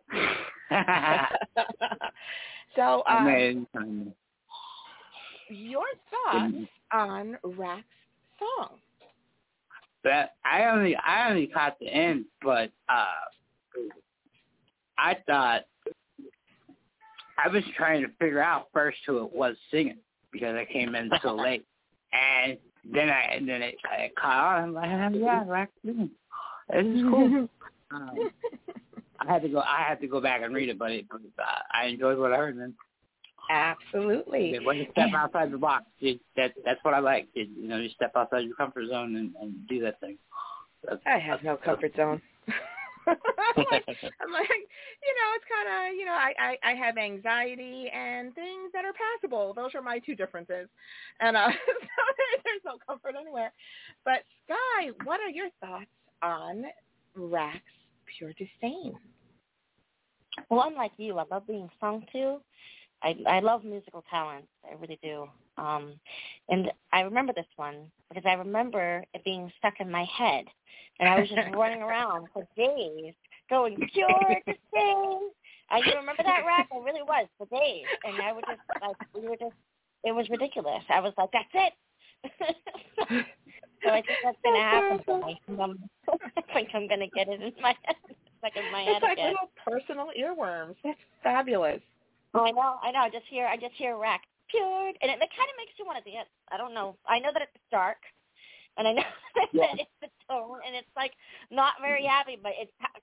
So, um, mean, your thoughts on Rax's song? But I only I only caught the end, but uh, I thought I was trying to figure out first who it was singing because I came in so late, and then I and then it, I caught on. I'm like, oh, yeah, Rax singing. This is cool. um, I had to go. I had to go back and read it, but, it, but uh, I enjoyed what I heard. Man. Absolutely. When you step outside the box, you, that that's what I like. You, you know, you step outside your comfort zone and, and do that thing. That's, I have no comfort zone. I'm, like, I'm like, you know, it's kind of, you know, I, I, I have anxiety and things that are passable. Those are my two differences. And uh, so there's no comfort anywhere. But Sky, what are your thoughts on Rax Pure Disdain? Well, unlike you, I love being sung to. I I love musical talent. I really do. Um, and I remember this one because I remember it being stuck in my head. And I was just running around for days going, pure disdain. Uh, you remember that, Rack? I really was, for days. And I would just, like, we were just, it was ridiculous. I was like, that's it. So I think that's going to happen to me. Um, I think I'm going to get it in my head. Like in my it's head like again. little personal earworms. That's fabulous. Oh, I know, I know. I just hear, I just hear Rack, pure, and it, it kind of makes you want to dance. I don't know. I know that it's dark, and I know Yeah. that it's the tone, and it's like not very happy, but it's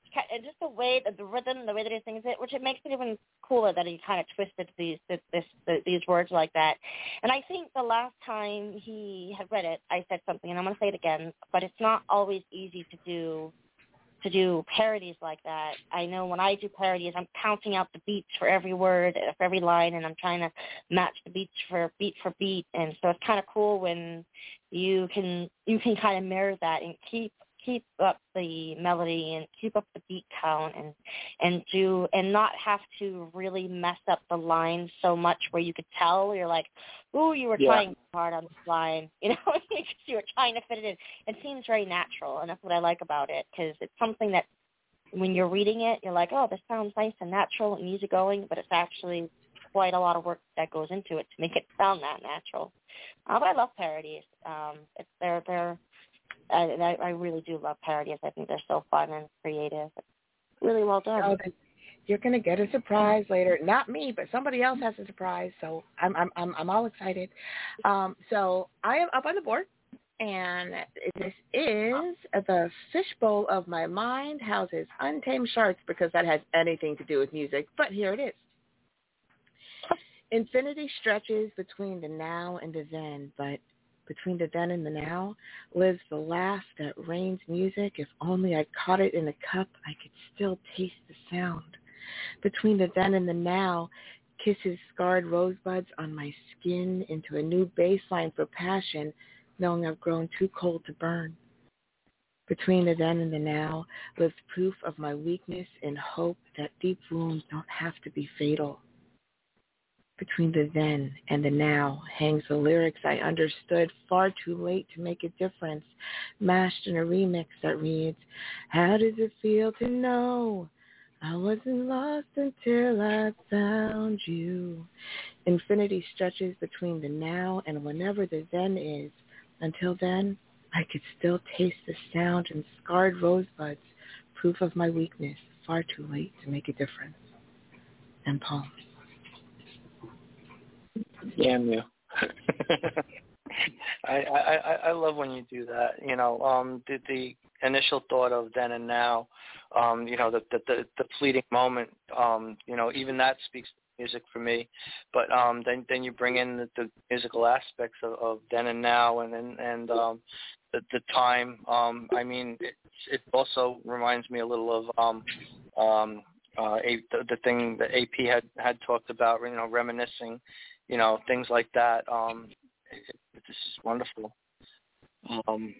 ki- and just the way that the rhythm, the way that he sings it, which it makes it even cooler that he kind of twisted these this, this the, these words like that. And I think the last time he had read it, I said something, and I'm going to say it again. But it's not always easy to do to do parodies like that. I know when I do parodies, I'm counting out the beats for every word, for every line, and I'm trying to match the beats for beat for beat. And so it's kind of cool when you can you can kind of mirror that and keep keep up the melody and keep up the beat count and and do and not have to really mess up the line so much where you could tell you're like, ooh, you were Yeah. trying hard on this line, you know, because you were trying to fit it in. It seems very natural, and that's what I like about it, because it's something that when you're reading it, you're like, oh, this sounds nice and natural and easygoing, but it's actually quite a lot of work that goes into it to make it sound that natural. Uh, but I love parodies. Um, it's, they're they're I, I really do love parodies. I think they're so fun and creative. It's really well done. Oh, then you're gonna get a surprise later. Not me, but somebody else has a surprise. So I'm I'm I'm, I'm all excited. Um, so I am up on the board, and this is the fishbowl of my mind houses untamed sharks, because that has anything to do with music. But here it is. Infinity stretches between the now and the then, but between the then and the now lives the laugh that rains music. If only I caught it in a cup, I could still taste the sound. Between the then and the now, kisses scarred rosebuds on my skin into a new baseline for passion, knowing I've grown too cold to burn. Between the then and the now lives proof of my weakness and hope that deep wounds don't have to be fatal. Between the then and the now hangs the lyrics I understood far too late to make a difference, mashed in a remix that reads, how does it feel to know I wasn't lost until I found you? Infinity stretches between the now and whenever the then is. Until then, I could still taste the sound in scarred rosebuds, proof of my weakness, far too late to make a difference. And poem. Damn you. I, I, I I love when you do that. You know, um, the, the initial thought of then and now, um, you know, the, the, the, the fleeting moment, um, you know, even that speaks to music for me. But um, then then you bring in the, the musical aspects of, of then and now, and and, and um, the, the time. Um, I mean, it, it also reminds me a little of um, um, uh, a, the, the thing that A P had, had talked about, you know, reminiscing. You know, things like that. Um, it, it, this is wonderful. Um,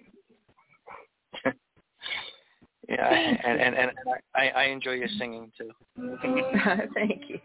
yeah, and, and, and I, I enjoy your singing too. Thank you.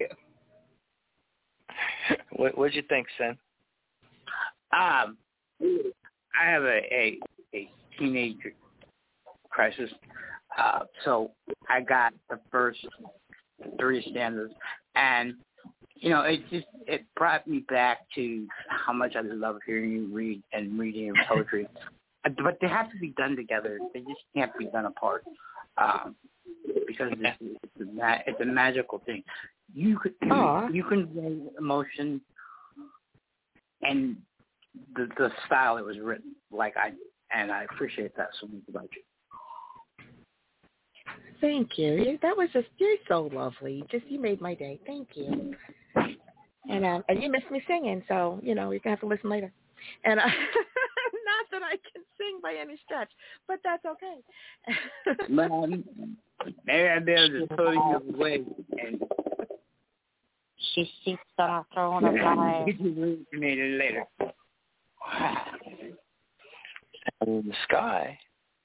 What what'd you think, Sen? Um, I have a, a, a teenage crisis, uh, so I got the first three stanzas, and you know, it just it brought me back to how much I love hearing you read and reading your poetry. But they have to be done together. They just can't be done apart, um, because it's, it's, a ma- it's a magical thing. You could Aww. you can bring emotion and the the style it was written like I and I appreciate that so much about you. Thank you. That was just, you're so lovely. Just, you made my day. Thank you. And um, and you missed me singing, so, you know, you're going to have to listen later. And uh, not that I can sing by any stretch, but that's okay. Man, maybe I'll be able to pull you away and She seats on a throne of light. get you originated later. And the sky.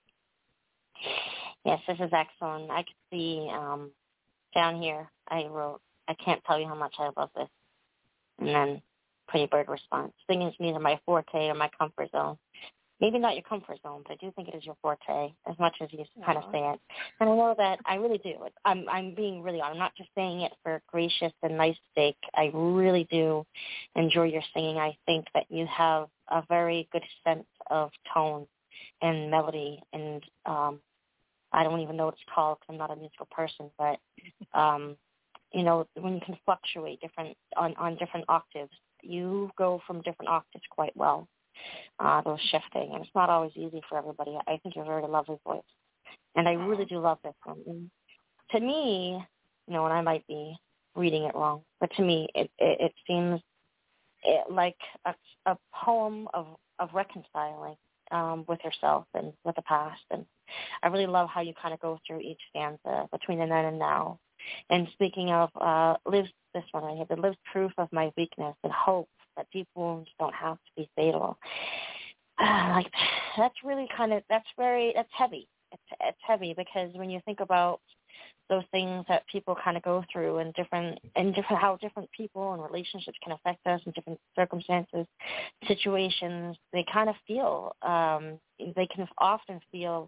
Yes, this is excellent. I could see um, down here, I wrote, I can't tell you how much I love this. And then Pretty Bird response. Singing is neither my forte or my comfort zone. Maybe not your comfort zone, but I do think it is your forte, as much as you kind of say it. And I know that I really do. I'm I'm being really honest. I'm not just saying it for gracious and nice sake. I really do enjoy your singing. I think that you have a very good sense of tone and melody, and um, I don't even know what it's called because I'm not a musical person, but um, you know, when you can fluctuate different on, on different octaves, you go from different octaves quite well. Uh, those shifting, and it's not always easy for everybody. I think you're a very lovely voice, and I really do love this one. And to me, you know, and I might be reading it wrong, but to me, it it, it seems it, like a, a poem of, of reconciling um, with yourself and with the past. And I really love how you kind of go through each stanza between the then and now. And speaking of uh, lives, this one right here, that lives proof of my weakness and hope that deep wounds don't have to be fatal. Uh, like that's really kind of that's very that's heavy. It's it's heavy because when you think about those things that people kind of go through and different and different how different people and relationships can affect us in different circumstances, situations, they kind of feel um, they can often feel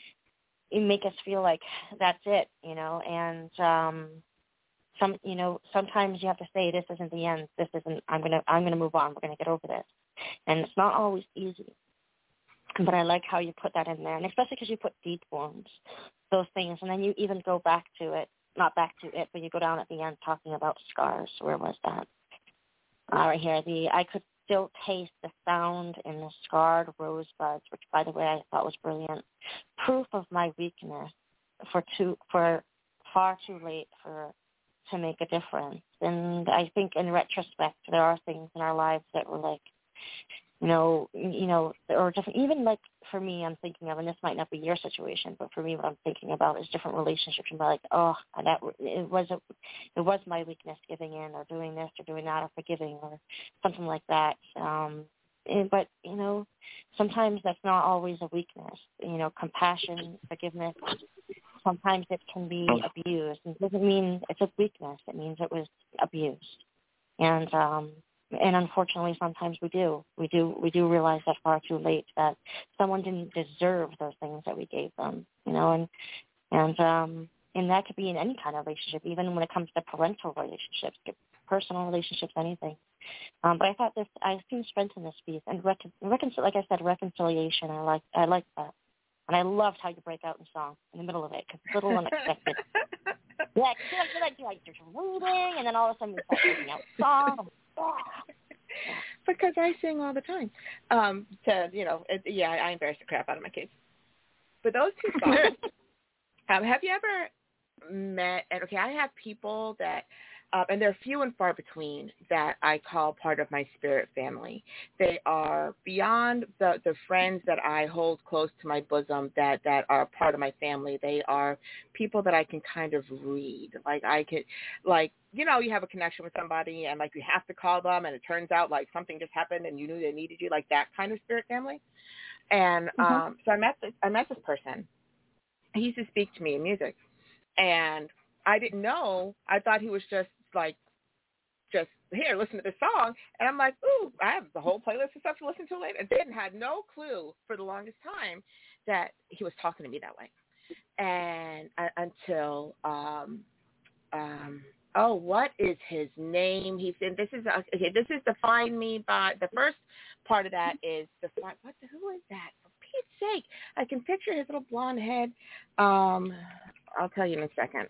make us feel like that's it, you know, and um, some you know sometimes you have to say this isn't the end. This isn't. I'm gonna I'm gonna move on. We're gonna get over this, and it's not always easy. But I like how you put that in there, and especially because you put deep wounds, those things, and then you even go back to it, not back to it, but you go down at the end talking about scars. Where was that? Uh, right here, the I could still taste the sound in the scarred rosebuds, which, by the way, I thought was brilliant. Proof of my weakness for too for far too late for to make a difference. And I think in retrospect, there are things in our lives that were like, you know, you know, or different. Even like for me, I'm thinking of, and this might not be your situation, but for me, what I'm thinking about is different relationships. And like, oh, that it was a, it was my weakness giving in, or doing this, or doing that, or forgiving, or something like that. Um, and, but you know, sometimes that's not always a weakness. You know, compassion, forgiveness. Sometimes it can be abused. It doesn't mean it's a weakness. It means it was abused, and. um And unfortunately, sometimes we do. We do. We do realize that far too late that someone didn't deserve those things that we gave them. You know, and and um, and that could be in any kind of relationship, even when it comes to parental relationships, personal relationships, anything. Um, but I thought this. I've seen strength in this piece, and recon, recon, like I said, reconciliation. I like. I like that, and I loved how you break out in song in the middle of it because it's a little unexpected. Yeah, because I feel like you're like just reading, and then all of a sudden you start breaking out song. Because I sing all the time. Um, to you know, it, yeah, I embarrass the crap out of my kids. But those two songs. um, have you ever met? And okay, I have people that, um, and they're few and far between that I call part of my spirit family. They are beyond the the friends that I hold close to my bosom that that are part of my family. They are people that I can kind of read. Like I could, like. You know, you have a connection with somebody and, like, you have to call them and it turns out, like, something just happened and you knew they needed you, like that kind of spirit family. And mm-hmm. um, so I met this, I met this person. He used to speak to me in music. And I didn't know. I thought he was just, like, just, here, listen to this song. And I'm like, ooh, I have the whole playlist of stuff to listen to later. And then had no clue for the longest time that he was talking to me that way. And uh, until, um, um, oh, what is his name? He said, this is, uh, okay, this is Define Me by, the first part of that is, define, what the, who is that? For Pete's sake. I can picture his little blonde head. Um, I'll tell you in a second.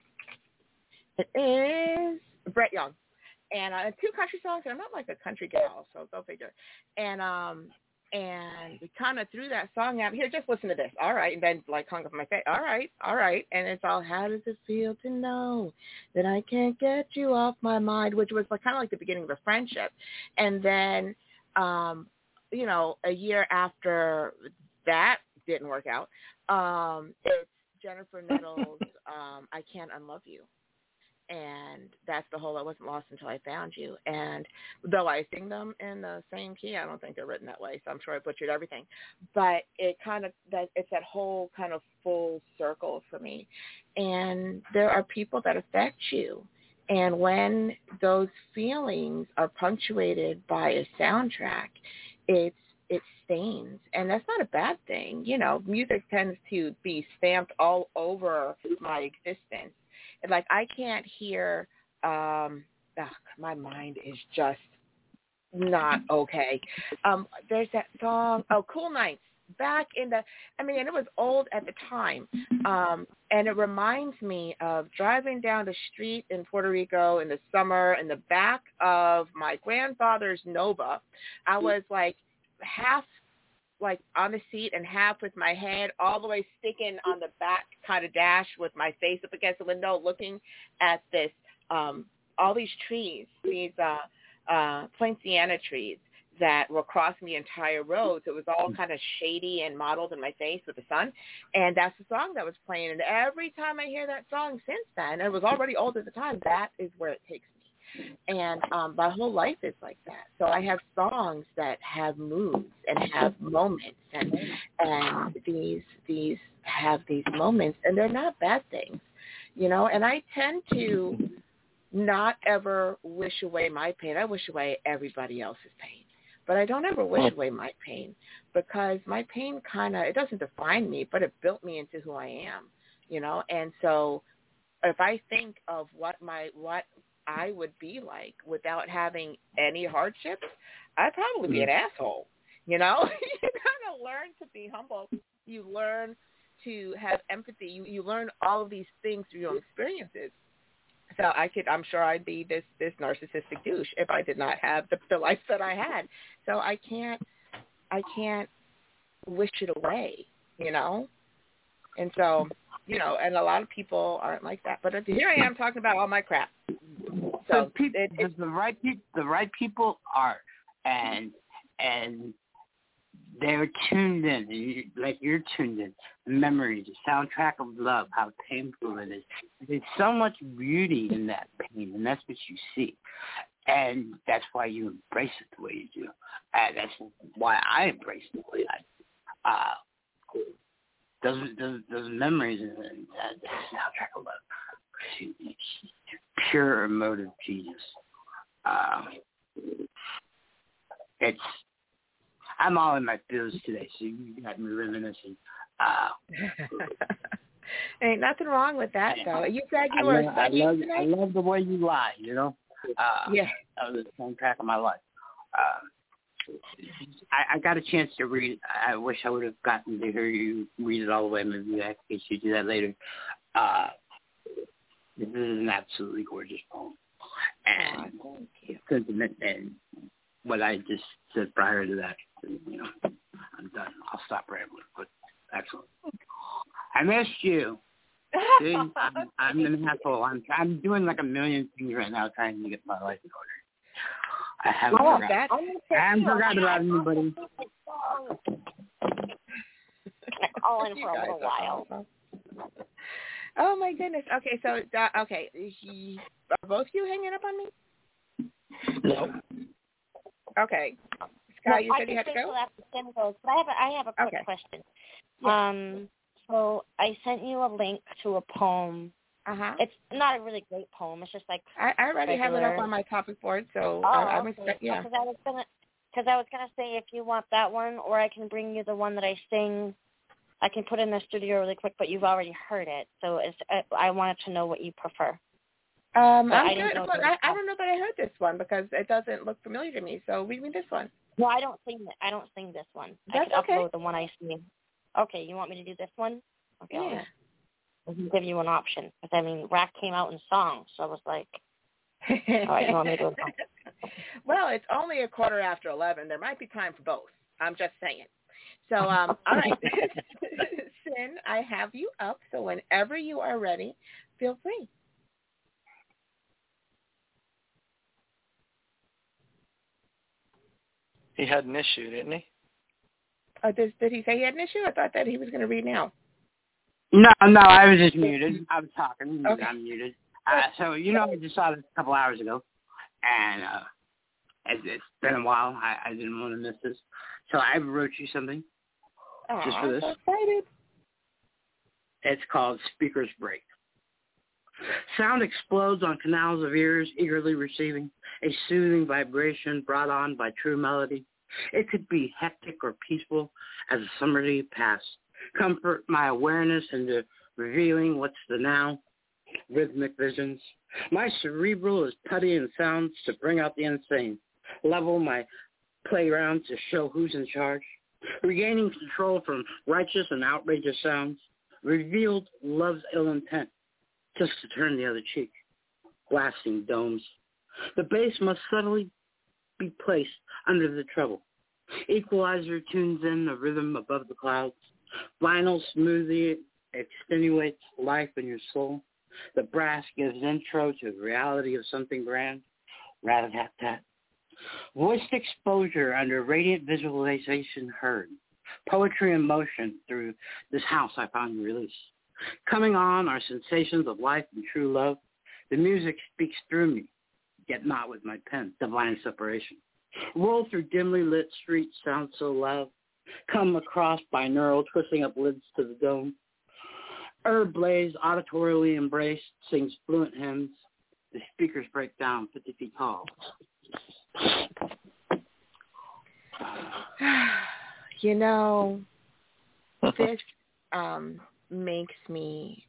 It is Brett Young. And uh, two country songs, and I'm not like a country gal, so go figure. And, um, and we kind of threw that song out. Here, just listen to this. All right. And then, like, hung up my face. All right. All right. And it's all, how does it feel to know that I can't get you off my mind, which was like kind of like the beginning of a friendship. And then, um, you know, a year after that didn't work out, um, it's Jennifer Nettles' um, I Can't Unlove You. And that's the whole I wasn't lost until I found you. And though I sing them in the same key, I don't think they're written that way, so I'm sure I butchered everything. But it kind of, that it's that whole kind of full circle for me. And there are people that affect you. And when those feelings are punctuated by a soundtrack, it's it stains. And that's not a bad thing. You know, music tends to be stamped all over my existence. Like, I can't hear, um, ugh, my mind is just not okay. Um, there's that song, oh, Cool Nights, back in the, I mean, and it was old at the time. Um, and it reminds me of driving down the street in Puerto Rico in the summer in the back of my grandfather's Nova. I was like half like on the seat and half with my head all the way sticking on the back kind of dash with my face up against the window looking at this, um, all these trees, these uh, uh, poinciana trees that were crossing the entire road. So it was all kind of shady and mottled in my face with the sun. And that's the song that was playing. And every time I hear that song since then, and it was already old at the time, that is where it takes me. And um, my whole life is like that. So I have songs that have moods and have moments, and and these these have these moments, and they're not bad things, you know. And I tend to not ever wish away my pain. I wish away everybody else's pain, but I don't ever wish away my pain, because my pain kind of, it doesn't define me, but it built me into who I am, you know. And so if I think of what my what I would be like without having any hardships, I'd probably be an asshole, you know. You kind of learn to be humble. You learn to have empathy. You you learn all of these things through your own experiences. So I could, I'm sure I'd be this, this narcissistic douche if I did not have the, the life that I had. So I can't, I can't wish it away, you know? And so, you know, and a lot of people aren't like that. But here I am talking about all my crap. So the, people, it, it, the right people, the right people are, and and they're tuned in, you, like you're tuned in. The memories, the soundtrack of love, how painful it is. There's so much beauty in that pain, and that's what you see, and that's why you embrace it the way you do. And that's why I embrace it the way I. Uh, those those those memories and that soundtrack of love, pure emotive genius. Uh, it's. I'm all in my feels today, so you got me reminiscing. Uh, Ain't nothing wrong with that, though. You said you I were love, I love, I love the way you lie, you know? Uh, yeah. That was the soundtrack of my life. Uh, I, I got a chance to read. I wish I would have gotten to hear you read it all the way. Maybe I could you do that later. Uh, this is an absolutely gorgeous poem. And oh, thank you. Sentiment and what I just said prior to that, you know, I'm done. I'll stop rambling, but excellent. I missed you. See, I'm, I'm an asshole. I'm, I'm doing like a million things right now trying to get my life in order. I haven't oh, forgotten. I haven't forgotten about anybody. Call in for a little while. Oh, my goodness. Okay, so, uh, okay, he, are both you hanging up on me? No. Okay. Sky, well, you said I you had to go? After Tim goes, but I have a, I have a quick okay. question. Yeah. Um, so I sent you a link to a poem. Uh-huh. It's not a really great poem. It's just like I, I already regular. have it up on my topic board, so oh, I, I'm okay. expect, yeah. Because I was gonna, because I was gonna say if you want that one, or I can bring you the one that I sing. I can put in the studio really quick, but you've already heard it, so it's, I, I wanted to know what you prefer. Um, but I'm I good. But I, I don't know that I heard this one because it doesn't look familiar to me. So read me this one. No, I don't sing. I don't sing this one. That's I can okay. upload the one I sing. Okay, you want me to do this one? Okay, yeah. I'll give you an option. Because, I mean, rap came out in songs, so I was like, all right, you want me to do it? Well, it's only a quarter after eleven. There might be time for both. I'm just saying. So, um, all right. Sin, I have you up, so whenever you are ready, feel free. He had an issue, didn't he? Uh, did, did he say he had an issue? I thought that he was going to read now. No, no, I was just muted. I was talking. Okay. I'm muted. Uh, so, you know, I just saw this a couple hours ago, and uh, it's, it's been a while. I, I didn't want to miss this. So I wrote you something Aww, just for this. I'm so excited. It's called Speaker's Break. Sound explodes on canals of ears, eagerly receiving a soothing vibration brought on by true melody. It could be hectic or peaceful as a summer day passed. Comfort my awareness into revealing what's the now. Rhythmic visions. My cerebral is putty in sounds to bring out the insane. Level my playground to show who's in charge. Regaining control from righteous and outrageous sounds. Revealed love's ill intent. Just to turn the other cheek. Blasting domes. The bass must subtly be placed under the treble. Equalizer tunes in the rhythm above the clouds. Vinyl smoothly extenuates life in your soul. The brass gives intro to the reality of something grand. Rat-a-tat-tat. Voiced exposure under radiant visualization heard. Poetry in motion through this house I found release. Coming on are sensations of life and true love. The music speaks through me, yet not with my pen. Divine separation. Roll through dimly lit streets, sound so loud. Come across binaural, twisting up lids to the dome. Herb blaze, auditorially embraced, sings fluent hymns. The speakers break down fifty feet tall. You know, this um, makes me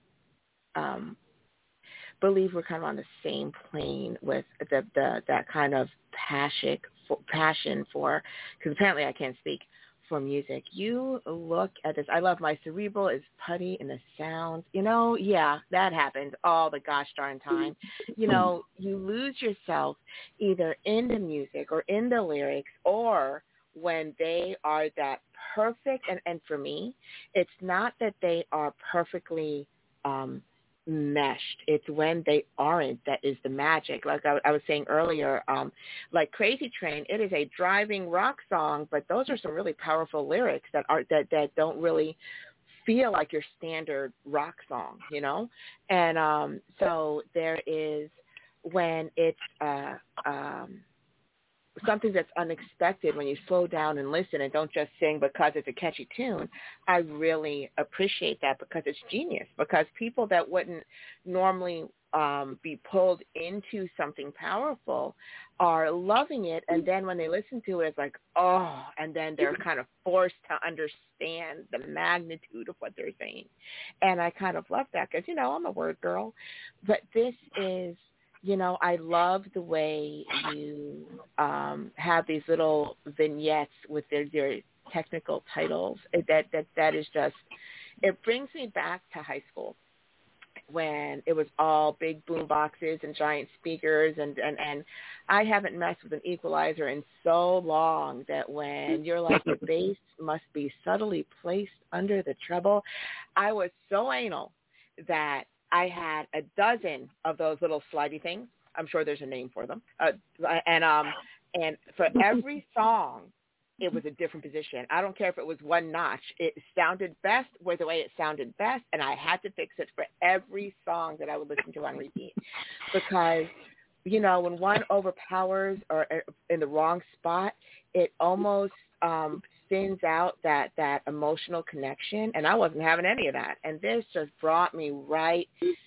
um, believe we're kind of on the same plane with the, the that kind of passion for, passion for, because apparently I can't speak, for music. You look at this. I love my cerebral is putty in the sounds. You know, yeah, that happens all the gosh darn time. You know, you lose yourself either in the music or in the lyrics, or when they are that perfect. And, and for me, it's not that they are perfectly um, meshed. It's when they aren't that is the magic. Like I, I was saying earlier, um, like Crazy Train, it is a driving rock song, but those are some really powerful lyrics that are that, that don't really feel like your standard rock song, you know? And um, so there is when it's uh, um, something that's unexpected, when you slow down and listen and don't just sing because it's a catchy tune. I really appreciate that because it's genius, because people that wouldn't normally um, be pulled into something powerful are loving it. And then when they listen to it, it's like, oh, and then they're kind of forced to understand the magnitude of what they're saying. And I kind of love that because, you know, I'm a word girl, but this is, you know, I love the way you um, have these little vignettes with their, their technical titles. That that that is just, it brings me back to high school when it was all big boom boxes and giant speakers, and, and, and I haven't messed with an equalizer in so long that when you're like, the bass must be subtly placed under the treble, I was so anal that I had a dozen of those little slidey things. I'm sure there's a name for them. Uh, and um, and for every song, it was a different position. I don't care if it was one notch. It sounded best with the way it sounded best, and I had to fix it for every song that I would listen to on repeat. Because, you know, when one overpowers or in the wrong spot, it almost um, thins out that, that emotional connection, and I wasn't having any of that. And this just brought me right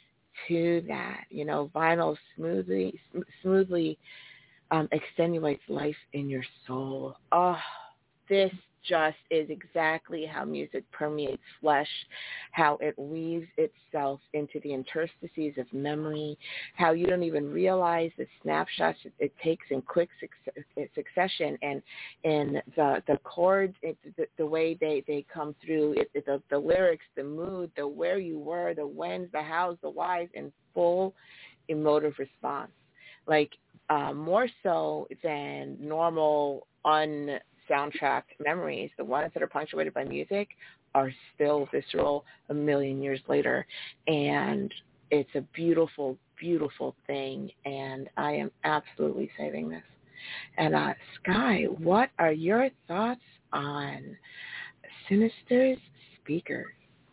to that. You know, vinyl smoothly, smoothly um, extenuates life in your soul. Oh, this just is exactly how music permeates flesh, how it weaves itself into the interstices of memory, how you don't even realize the snapshots it takes in quick succession, and and the the chords, it, the, the way they, they come through, it, the, the lyrics, the mood, the where you were, the whens, the hows, the whys, in full emotive response. Like uh, more so than normal un soundtrack memories, the ones that are punctuated by music are still visceral a million years later. And it's a beautiful, beautiful thing. And I am absolutely saving this. And uh, Sky, what are your thoughts on Sinister's Speakers?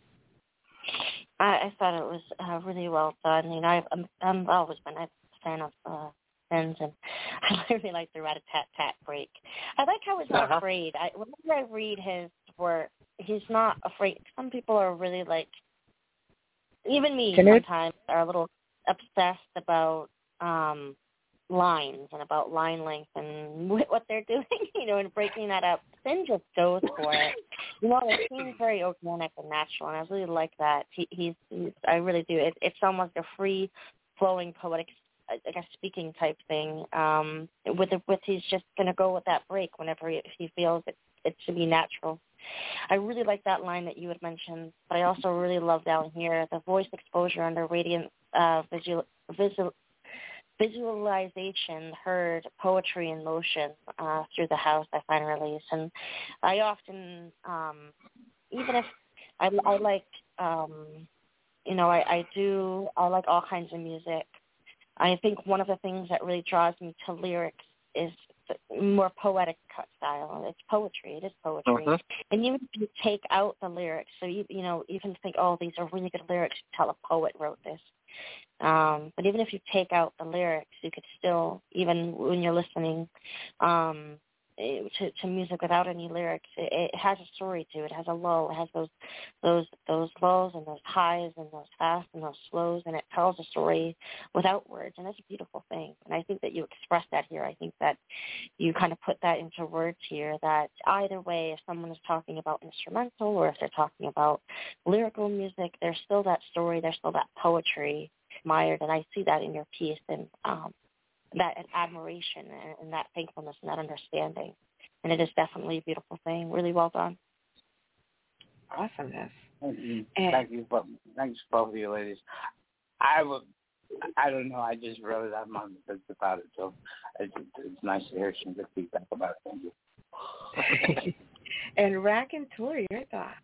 I, I thought it was uh, really well done. You know, I've, I'm, I'm always been a fan of uh, and I really like the rat-a-tat-tat break. I like how he's not uh-huh. afraid. I, whenever I read his work, he's not afraid. Some people are really like, even me Can sometimes, it? are a little obsessed about um, lines and about line length and what they're doing, you know, and breaking that up. Finn just goes for it. You know, it seems very organic and natural, and I really like that. He, he's, he's, I really do. It, it's almost a free-flowing poetic like a speaking type thing. Um, with the, with he's just going to go with that break whenever he, he feels it, it should be natural. I really like that line that you had mentioned, but I also really love down here the voice exposure under radiant uh, visual, visual visualization heard poetry in motion uh, through the house I find release. And I often, um, even if I, I like, um, you know, I, I do, I like all kinds of music. I think one of the things that really draws me to lyrics is the more poetic cut style. It's poetry. It is poetry. Uh-huh. And even if you take out the lyrics, so you you know, even think, oh, these are really good lyrics, tell a poet wrote this. Um, but even if you take out the lyrics, you could still, even when you're listening um, to, to music without any lyrics, it, it has a story to it. It has a lull. It has those those those lows and those highs and those fasts and those slows, and it tells a story without words, and that's a beautiful thing. And I think that you express that here. I think that you kind of put that into words here, that either way, if someone is talking about instrumental or if they're talking about lyrical music, there's still that story, there's still that poetry admired, and I see that in your piece, and um, that admiration and, and that thankfulness and that understanding. And it is definitely a beautiful thing. Really well done. Awesomeness. Thank you. Thank you, both, thanks both of you ladies. I would, I don't know, I just really have my thoughts about it, so it's, it's nice to hear some good feedback about it. Thank you. And Raconteur, your thoughts?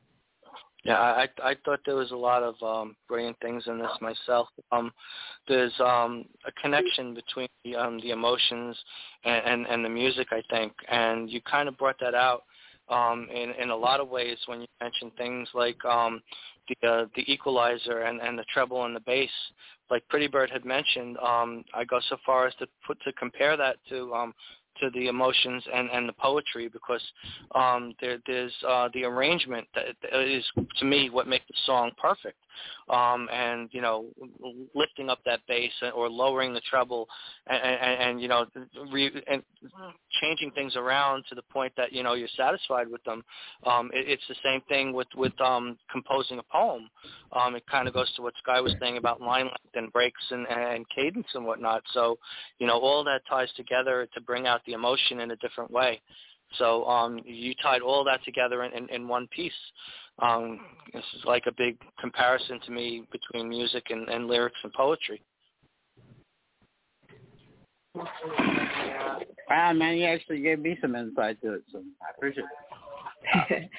Yeah, I I thought there was a lot of um, brilliant things in this myself. Um, there's um, a connection between the, um, the emotions and, and, and the music, I think, and you kind of brought that out um, in, in a lot of ways when you mentioned things like um, the uh, the equalizer and, and the treble and the bass. Like Pretty Bird had mentioned, um, I go so far as to put to compare that to um, to the emotions and, and the poetry, because um, there, there's uh, the arrangement that is, to me, what makes the song perfect. Um, and, you know, lifting up that bass or lowering the treble and, and, and you know, re, and changing things around to the point that, you know, you're satisfied with them. Um, it, it's the same thing with, with um, composing a poem. Um, it kind of goes to what Sky was saying about line length and breaks and, and cadence and whatnot. So, you know, all that ties together to bring out the emotion in a different way. So um, you tied all that together in, in, in one piece. Um, this is like a big comparison to me between music and, and lyrics and poetry. Wow, man, you actually gave me some insight to it, so I appreciate it.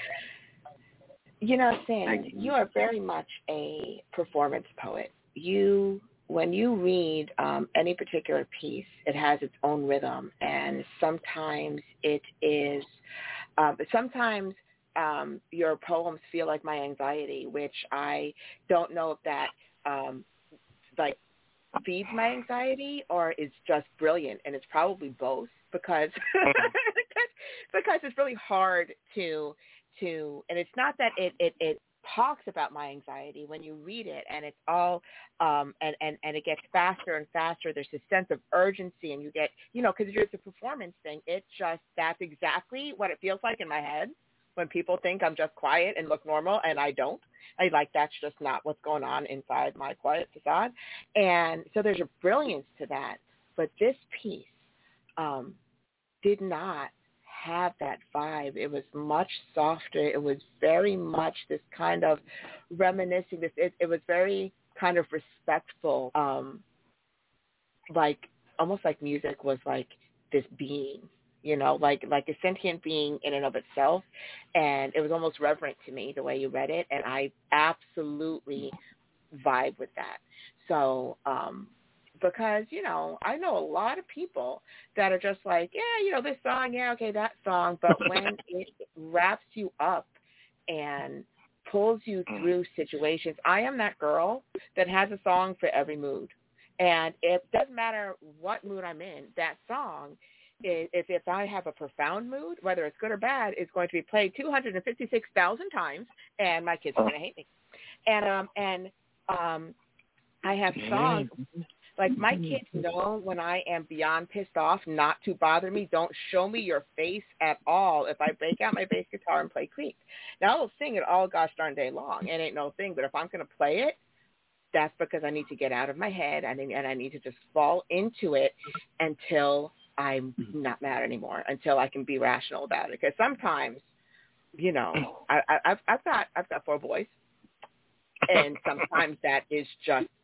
You know, Sam, you. you are very much a performance poet. You, when you read um, any particular piece, it has its own rhythm, and sometimes it is, uh, sometimes um, your poems feel like my anxiety, which I don't know if that, um, like, feeds my anxiety or is just brilliant, and it's probably both, because because it's really hard to to and it's not that it, it, it talks about my anxiety when you read it, and it's all um and, and, and it gets faster and faster. There's this sense of urgency, and you get, you know, because it's a performance thing, it's just, that's exactly what it feels like in my head when people think I'm just quiet and look normal, and I don't. I like, that's just not what's going on inside my quiet facade. And so there's a brilliance to that. But this piece um, did not have that vibe. It was much softer. It was very much this kind of reminiscing. This it, it was very kind of respectful, um, like almost like music was like this being, you know, like like a sentient being in and of itself. And it was almost reverent to me the way you read it, and I absolutely vibe with that. So um, because, you know, I know a lot of people that are just like, yeah, you know, this song, yeah, okay, that song. But when it wraps you up and pulls you through situations, I am that girl that has a song for every mood. And it doesn't matter what mood I'm in, that song, if if I have a profound mood, whether it's good or bad, it's going to be played two hundred fifty-six thousand times, and my kids are going to hate me. And um and um I have songs, like my kids know when I am beyond pissed off not to bother me. Don't show me your face at all if I break out my bass guitar and play Creep. Now I'll sing it all gosh darn day long. It ain't no thing, but if I'm going to play it, that's because I need to get out of my head, and and I need to just fall into it until I'm not mad anymore, until I can be rational about it. Because sometimes, you know, I, I, I've, I've got I've got four boys, and sometimes that is just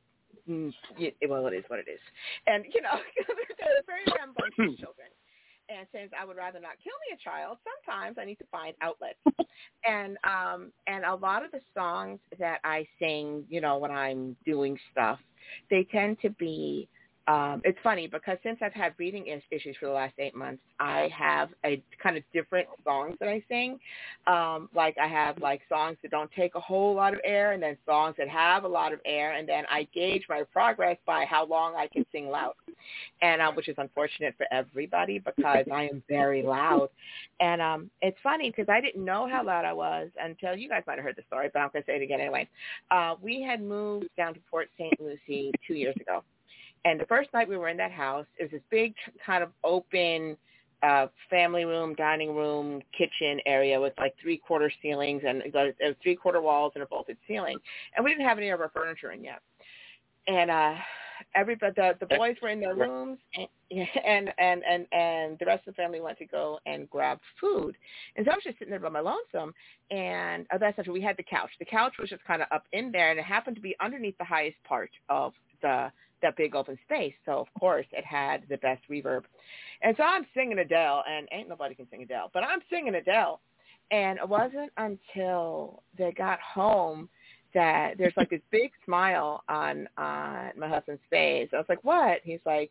mm, well, it is what it is. And, you know, they're very rambunctious children. And since I would rather not kill me a child, sometimes I need to find outlets. and um, and a lot of the songs that I sing, you know, when I'm doing stuff, they tend to be, um, it's funny because since I've had breathing is- issues for the last eight months, I have a kind of different songs that I sing. Um, like I have like songs that don't take a whole lot of air and then songs that have a lot of air. And then I gauge my progress by how long I can sing loud. And uh, which is unfortunate for everybody because I am very loud. And um, it's funny because I didn't know how loud I was until you guys might have heard the story, but I'm going to say it again anyway. Uh, we had moved down to Port Saint Lucie two years ago. And the first night we were in that house, it was this big kind of open uh, family room, dining room, kitchen area with like three-quarter ceilings and uh, three-quarter walls and a vaulted ceiling. And we didn't have any of our furniture in yet. And uh, everybody, the, the boys were in their rooms, and, and and and and the rest of the family went to go and grab food. And so I was just sitting there by my lonesome, and oh, that's not true. We had the couch. The couch was just kind of up in there, and it happened to be underneath the highest part of the that big open space. So of course it had the best reverb. And so I'm singing Adele, and ain't nobody can sing Adele, but I'm singing Adele. And it wasn't until they got home that there's like this big smile on uh, my husband's face. I was like, "What?" He's like,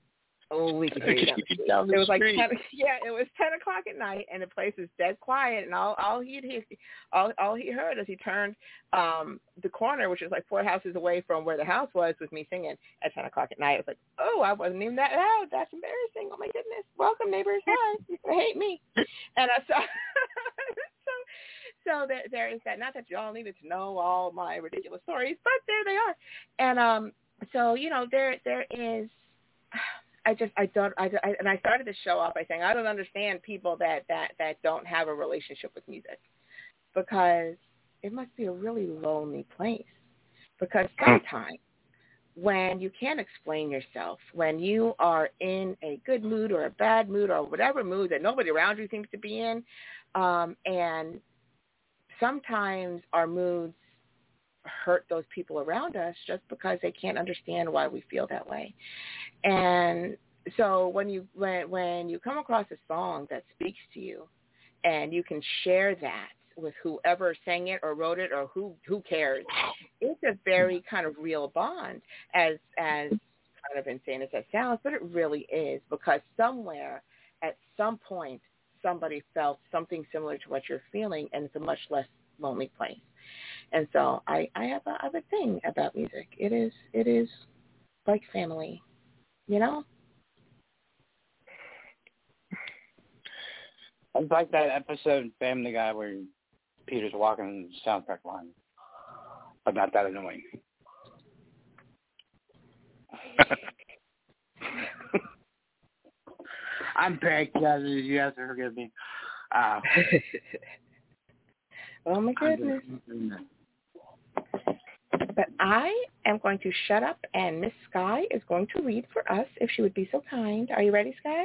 "Oh, we can hear you down the street." Down the it was like street. ten, yeah, it was ten o'clock at night, and the place was dead quiet. And all all he he all all he heard as he turned um, the corner, which is like four houses away from where the house was, was me singing at ten o'clock at night. I was like, "Oh, I wasn't even that loud. That's embarrassing. Oh my goodness. Welcome, neighbors. Hi. You hate me." And I saw so. So there, there is that. Not that y'all needed to know all my ridiculous stories, but there they are. And um, so you know, there there is. I just I don't I, I and I started the show off by saying I don't understand people that that that don't have a relationship with music, because it must be a really lonely place. Because sometimes when you can't explain yourself, when you are in a good mood or a bad mood or whatever mood that nobody around you seems to be in, um, and sometimes our moods hurt those people around us just because they can't understand why we feel that way. And so when you when when you come across a song that speaks to you and you can share that with whoever sang it or wrote it or who who cares, it's a very kind of real bond, as as kind of insane as that sounds, but it really is, because somewhere at some point somebody felt something similar to what you're feeling, and it's a much less lonely place. And so I, I have a I have a thing about music. It is it is like family, you know? It's like that episode in Family Guy where Peter's walking the soundtrack line, but not that annoying. I'm back, guys. You have to forgive me. Uh, oh, my goodness. But I am going to shut up, and Miss Sky is going to read for us, if she would be so kind. Are you ready, Sky?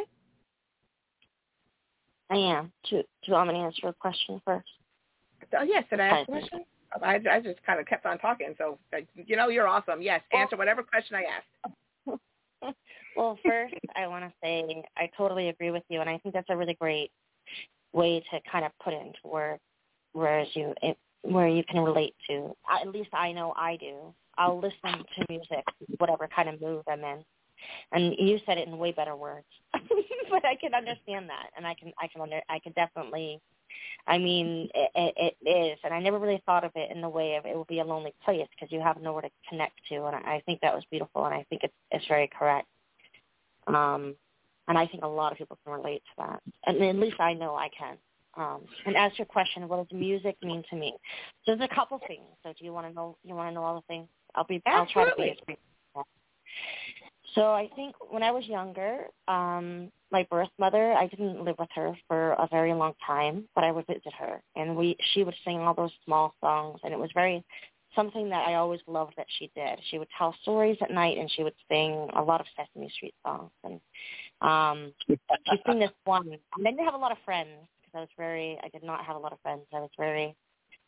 I am. Do, do you want me to answer a question first? Oh, yes. Did I ask a question? I, I just kind of kept on talking. So, you know, you're awesome. Yes, answer whatever question I asked. Well, first, I want to say I totally agree with you, and I think that's a really great way to kind of put it into words, whereas you it, where you can relate to. At least I know I do. I'll listen to music, whatever kind of mood I'm in, and you said it in way better words, but I can understand that, and I can I can under, I can definitely. I mean, it, it is, and I never really thought of it in the way of it will be a lonely place because you have nowhere to connect to, and I think that was beautiful, and I think it's it's very correct. Um, and I think a lot of people can relate to that, and at least I know I can. Um, and as to your question, what does music mean to me? There's a couple things. So do you want to know? You want to know all the things? I'll be. Absolutely. I'll try to be as brief. So I think when I was younger, um, my birth mother, I didn't live with her for a very long time, but I would visit her, and we she would sing all those small songs, and it was very something that I always loved that she did. She would tell stories at night, and she would sing a lot of Sesame Street songs, and um, she'd sing this one. And I didn't have a lot of friends because I was very, I did not have a lot of friends. I was very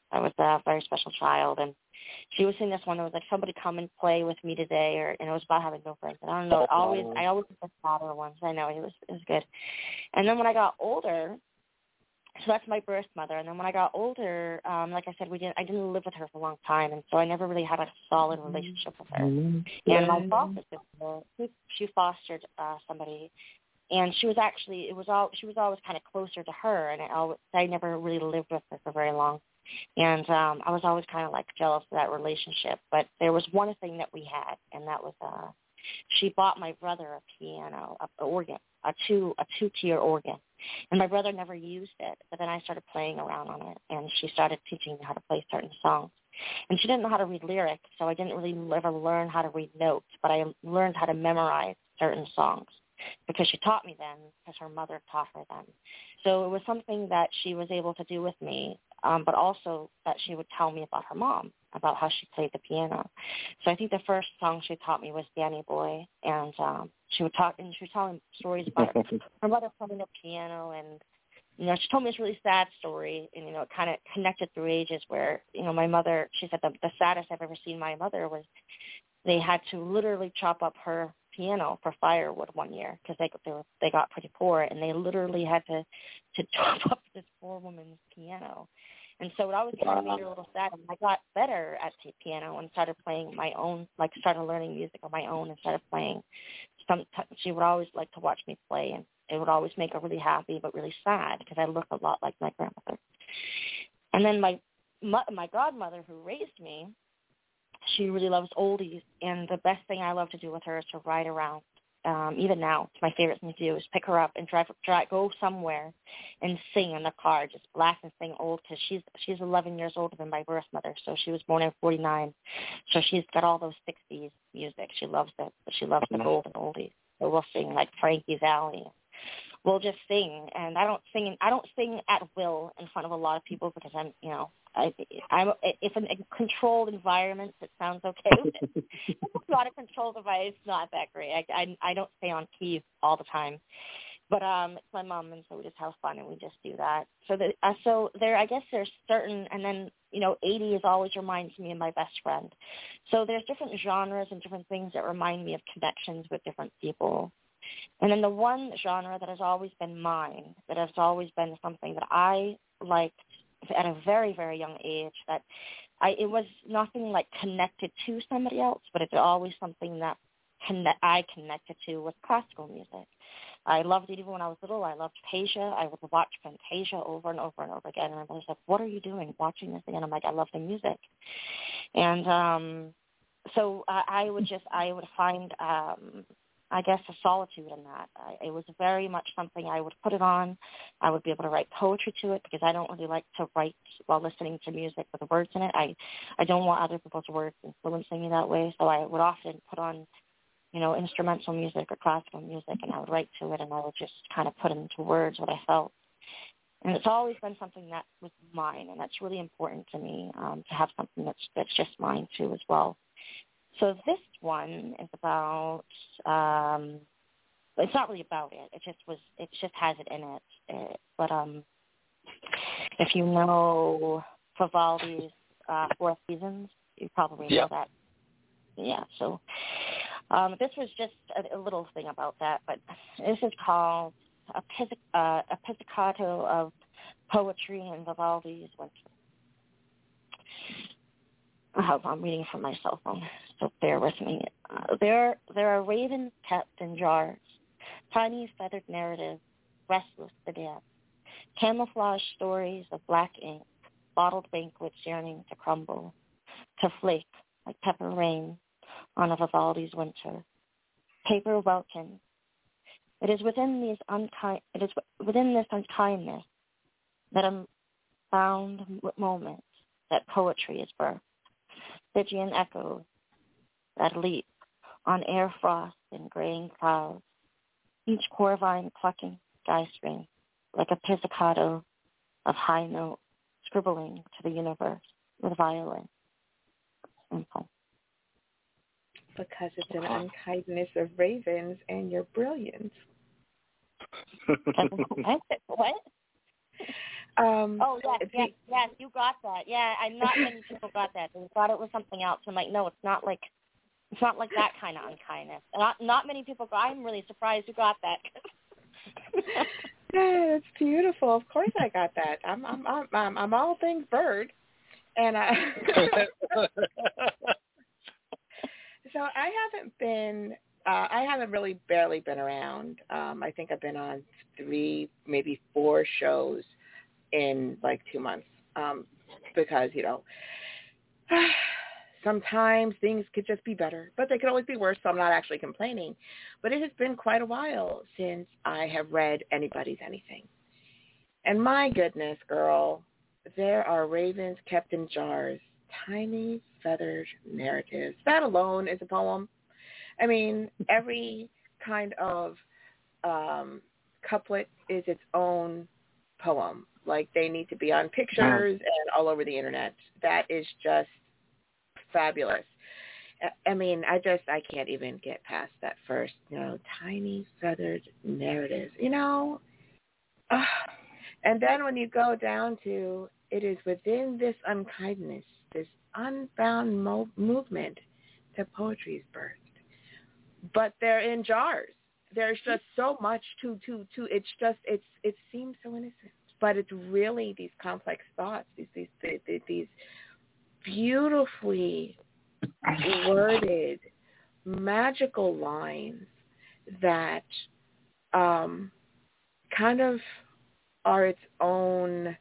I was a very special child, and she was singing this one that was like, somebody come and play with me today, or and it was about having no friends. And I don't know, it always I always the father ones. I know it was it was good. And then when I got older, so that's my birth mother. And then when I got older, um, like I said, we didn't I didn't live with her for a long time, and so I never really had a solid relationship with her. Mm-hmm. And my foster sister, she, she fostered uh, somebody. And she was actually, it was all, she was always kind of closer to her, and I, always, I never really lived with her for very long. And um, I was always kind of like jealous of that relationship. But there was one thing that we had, and that was uh, she bought my brother a piano, a, a organ, a two, a two-tier organ. And my brother never used it, but then I started playing around on it, and she started teaching me how to play certain songs. And she didn't know how to read lyrics, so I didn't really ever learn how to read notes, but I learned how to memorize certain songs, because she taught me them, because her mother taught her them. So it was something that she was able to do with me, um, but also that she would tell me about her mom, about how she played the piano. So I think the first song she taught me was Danny Boy, and um, she would talk, and she would tell me stories about her, her mother playing the piano, and you know, she told me this really sad story, and you know, it kind of connected through ages. Where you know, my mother, she said the, the saddest I've ever seen my mother was they had to literally chop up her piano for firewood one year because they they, were, they got pretty poor, and they literally had to to chop up this poor woman's piano. And so it always kind of made her a little sad. And I got better at the piano and started playing my own, like started learning music on my own and started playing. Some she would always like to watch me play, and it would always make her really happy but really sad because I look a lot like my grandmother. And then my my godmother, who raised me, she really loves oldies, and the best thing I love to do with her is to ride around. Um, even now, it's my favorite thing to do is pick her up and drive, drive, go somewhere and sing in the car, just blast and sing old, because she's she's eleven years older than my birth mother, so she was born in forty-nine, so she's got all those sixties music. She loves it, but she loves the golden oldies. So we'll sing like Frankie Valli. We'll just sing, and I don't sing. I don't sing at will in front of a lot of people because I'm, you know, I, I'm. If in a controlled environment, it sounds okay. With it. If it's not a controlled device, it's not that great. I, I, I don't stay on key all the time, but um, it's my mom, and so we just have fun and we just do that. So the, uh, so there, I guess there's certain, and then you know, eighties always reminds me of my best friend. So there's different genres and different things that remind me of connections with different people. And then the one genre that has always been mine, that has always been something that I liked at a very, very young age, that I it was nothing like connected to somebody else, but it's always something that connect, I connected to was classical music. I loved it even when I was little. I loved Fantasia. I would watch Fantasia over and over and over again. And I was like, what are you doing watching this again? I'm like, I love the music. And um, so I, I would just, I would find, um, I guess, a solitude in that. I, it was very much something I would put it on. I would be able to write poetry to it because I don't really like to write while listening to music with the words in it. I, I don't want other people's words influencing me that way. So I would often put on, you know, instrumental music or classical music, and I would write to it, and I would just kind of put into words what I felt. And it's always been something that was mine, and that's really important to me, um, to have something that's that's just mine too as well. So this one is about, um, it's not really about it. It just was, it just has it in it. it but um, if you know Vivaldi's uh, Four Seasons, you probably know yep. that. Yeah, so um, this was just a, a little thing about that. But this is called a, pizzic, uh, a pizzicato of poetry in Vivaldi's Winter. I'm reading from my cell phone, so bear with me. Uh, there, there are ravens kept in jars, tiny feathered narratives, restless to dance, camouflage stories of black ink, bottled banquets yearning to crumble, to flake like pepper rain on a Vivaldi's winter. Paper welkin. It is within these unkind. It is within this unkindness that unbound moments that poetry is birthed. Stygian echoes that leap on air frost and graying clouds, each corvine plucking sky string like a pizzicato of high note scribbling to the universe with violin. Simple. Because it's an unkindness of ravens and your brilliance. what? What? Um, Oh, yes, the, yes, yes, you got that. Yeah, I not many people got that. They thought it was something else. I'm like, no, it's not like it's not like that kind of unkindness. Not not many people got. I'm really surprised you got that. Yeah, it's beautiful. Of course, I got that. I'm I'm I'm I'm, I'm all things bird, and I. So I haven't been. Uh, I haven't really barely been around. Um, I think I've been on three, maybe four shows in like two months um, because, you know, sometimes things could just be better, but they could always be worse, so I'm not actually complaining. But it has been quite a while since I have read anybody's anything. And my goodness, girl, there are ravens kept in jars, tiny feathered narratives. That alone is a poem. I mean, every kind of um, couplet is its own poem. Like they need to be on pictures and all over the internet. That is just fabulous. I mean, I just, I can't even get past that first, you know, tiny feathered narrative, you know. Uh, and then when you go down to, it is within this unkindness, this unbound mo- movement that poetry is birthed. But they're in jars. There's just so much to, to, to, it's just, it's, it seems so innocent, but it's really these complex thoughts, these, these, these, these beautifully worded, magical lines that um, kind of are its own.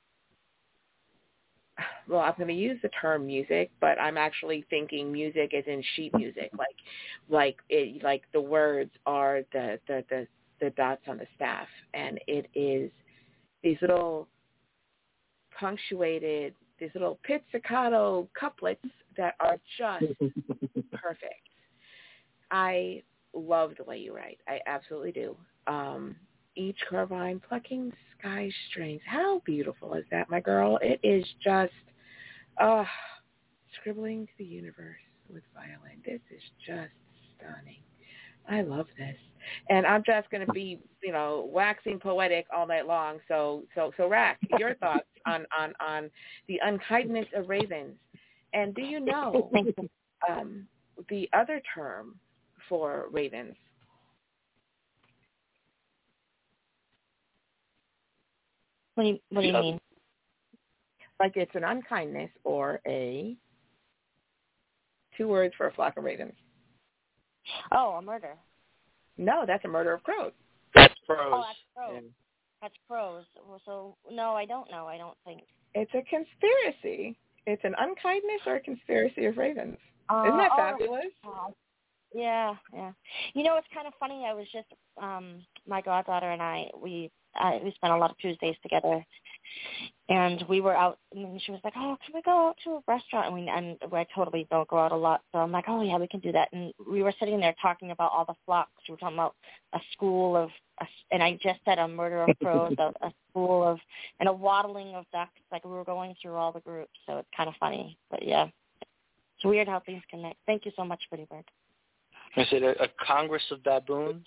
Well, I'm going to use the term music, but I'm actually thinking music as in sheet music, like, like it, like the words are the, the, the, the dots on the staff, and it is these little punctuated, these little pizzicato couplets that are just perfect. I love the way you write. I absolutely do. Um, each carvine plucking sky strings. How beautiful is that, my girl? It is just uh, scribbling to the universe with violin. This is just stunning. I love this. And I'm just going to be, you know, waxing poetic all night long. So, so, so, Rack, your thoughts on, on, on the unkindness of ravens. And do you know um, the other term for ravens? What do you, what do you mean? Like it's an unkindness or a two words for a flock of ravens. Oh, a murder. No, that's a murder of crows. That's prose. Oh, that's crows. Yeah. That's crows. So, no, I don't know. I don't think. It's a conspiracy. It's an unkindness or a conspiracy of ravens. Uh, Isn't that oh, fabulous? uh, yeah, yeah. You know, it's kind of funny. I was just, um, my goddaughter and I, we uh, we spent a lot of Tuesdays together, and we were out, and she was like, oh, can we go out to a restaurant? And we, and I totally don't go out a lot, so I'm like, oh, yeah, we can do that. And we were sitting there talking about all the flocks. We were talking about a school of, a, and I just said a murder of crows, a, a school of, and a waddling of ducks. Like, we were going through all the groups, so it's kind of funny. But, yeah, it's weird how things connect. Thank you so much, Pretty Bird. Is it a, a Congress of baboons?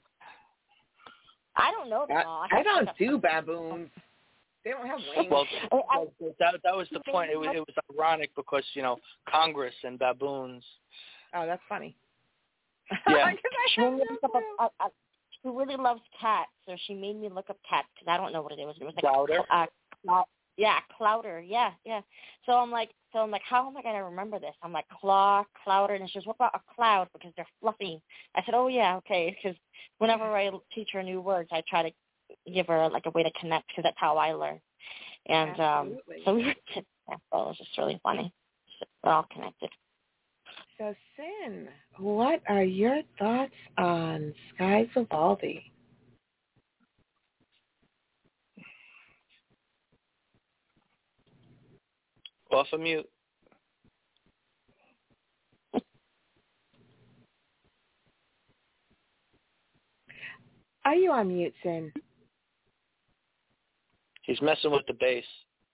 I don't know them all. I, I don't do baboons. They don't have wings. Well, I, I, that that was the point. It was, it was ironic because, you know, Congress and baboons. Oh, that's funny. Yeah. she, made me look up a, a, a, she really loves cats, so she made me look up cats because I don't know what it was. It was like Clouder? Uh, cl- yeah, Clouder. Yeah, yeah. So I'm like, so I'm like, how am I gonna remember this? I'm like, claw, Clouder, and she goes, what about a cloud? Because they're fluffy. I said, oh yeah, okay. Because whenever I teach her new words, I try to give her like a way to connect because that's how I learn. And um, so we were just, yeah, so it was just really funny. We're all connected. So, Sin, what are your thoughts on Sky Vivaldi? Off of mute. Are you on mute, Sin? He's messing with the bass.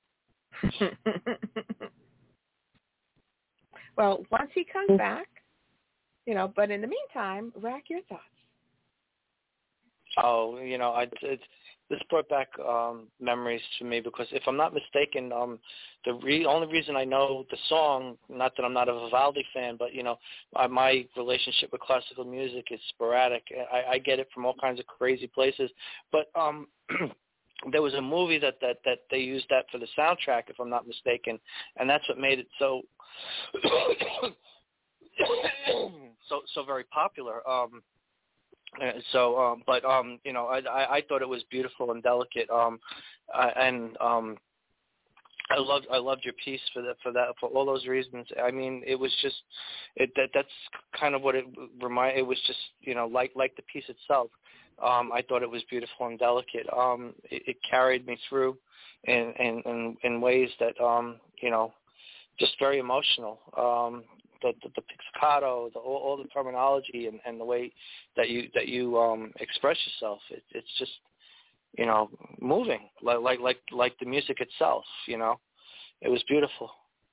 Well, once he comes back, you know, but in the meantime, Rack, your thoughts. Oh, you know, I it, this brought back um, memories to me because if I'm not mistaken, um, the re- only reason I know the song, not that I'm not a Vivaldi fan, but you know, uh, my relationship with classical music is sporadic. I, I get it from all kinds of crazy places, but um, there was a movie that, that that they used that for the soundtrack, if I'm not mistaken, and that's what made it so so so very popular. Um, Uh, so, um, but um, you know, I, I I thought it was beautiful and delicate, um, uh, and um, I loved I loved your piece for that for that for all those reasons. I mean, it was just it that that's kind of what it remind. It was just you know like like the piece itself. Um, I thought it was beautiful and delicate. Um, it, it carried me through in in in, in ways that um, you know, just very emotional. Um, The, the, the pizzicato, the, all, all the terminology, and, and the way that you that you um, express yourself, it, it's just you know moving, like like like like the music itself. You know, it was beautiful.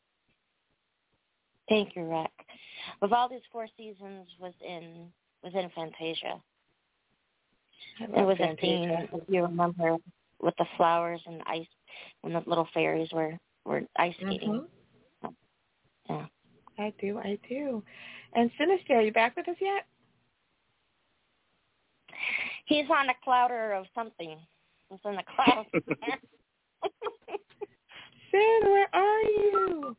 Thank you, Rick. Vivaldi's Four Seasons was in was in Fantasia. It was a scene, if you remember, with the flowers and ice, and the little fairies were were ice skating. Mm-hmm. Yeah. I do, I do. And Sinister, are you back with us yet? He's on a clouder of something. He's in the cloud. Sin, where are you?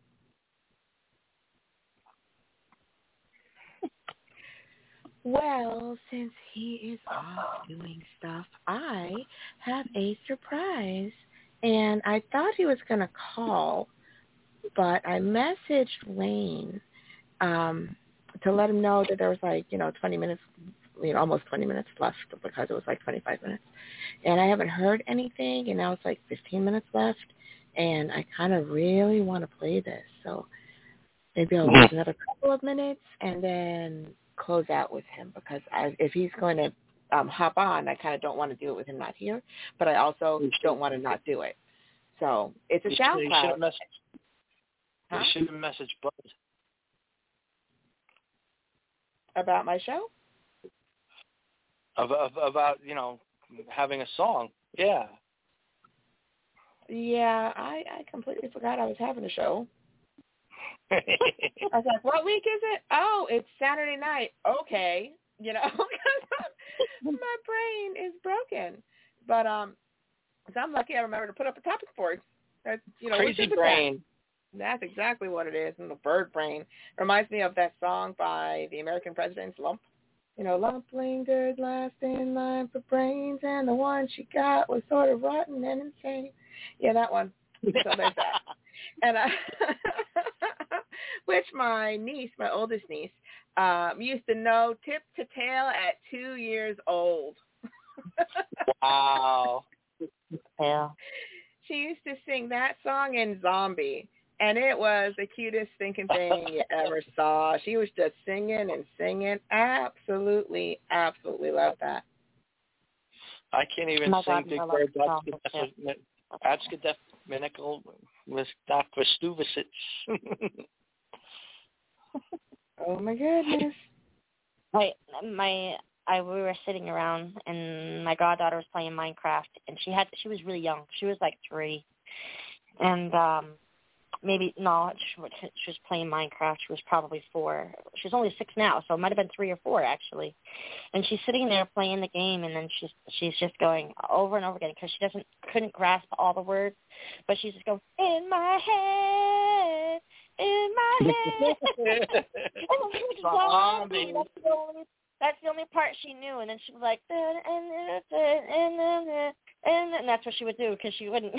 Well, since he is off doing stuff, I have a surprise. And I thought he was going to call, but I messaged Wayne um, to let him know that there was like, you know, twenty minutes, you know, almost twenty minutes left because it was like twenty-five minutes. And I haven't heard anything, and now it's like fifteen minutes left, and I kind of really want to play this. So maybe I'll wait another couple of minutes and then close out with him because I, if he's going to um, hop on, I kind of don't want to do it with him not here, but I also don't want to not do it. So it's a SoundCloud. You should have messaged Bud. About my show? About, about, you know, having a song. Yeah. Yeah, I, I completely forgot I was having a show. I was like, what week is it? Oh, it's Saturday night. Okay. You know, my brain is broken. But um, so I'm lucky I remember to put up a topic board. That's, you know, Crazy brain. That? That's exactly what it is. And the bird brain reminds me of that song by the American Presidents, Lump. You know, Lump lingered last in line for brains, and the one she got was sort of rotten and insane. Yeah, that one. So there's that. And I, which my niece, my oldest niece, um, used to know tip to tail at two years old. Wow. Yeah. She used to sing that song in Zombie, and it was the cutest thinking thing you ever saw. She was just singing and singing. Absolutely, absolutely love that. I can't even My sing God, Big I Bird. love That's the definical with Doctor Stuvicic. Oh my goodness. My my I we were sitting around and my goddaughter was playing Minecraft and she had she was really young. She was like three. And um maybe no, she, she was playing Minecraft. She was probably four. She's only six now, so it might have been three or four actually. And she's sitting there playing the game, and then she's she's just going over and over again because she doesn't couldn't grasp all the words, but she's just going in my head, in my head. Zombie. That's the only that's the only part she knew, and then she was like, and and and and and that's what she would do because she wouldn't.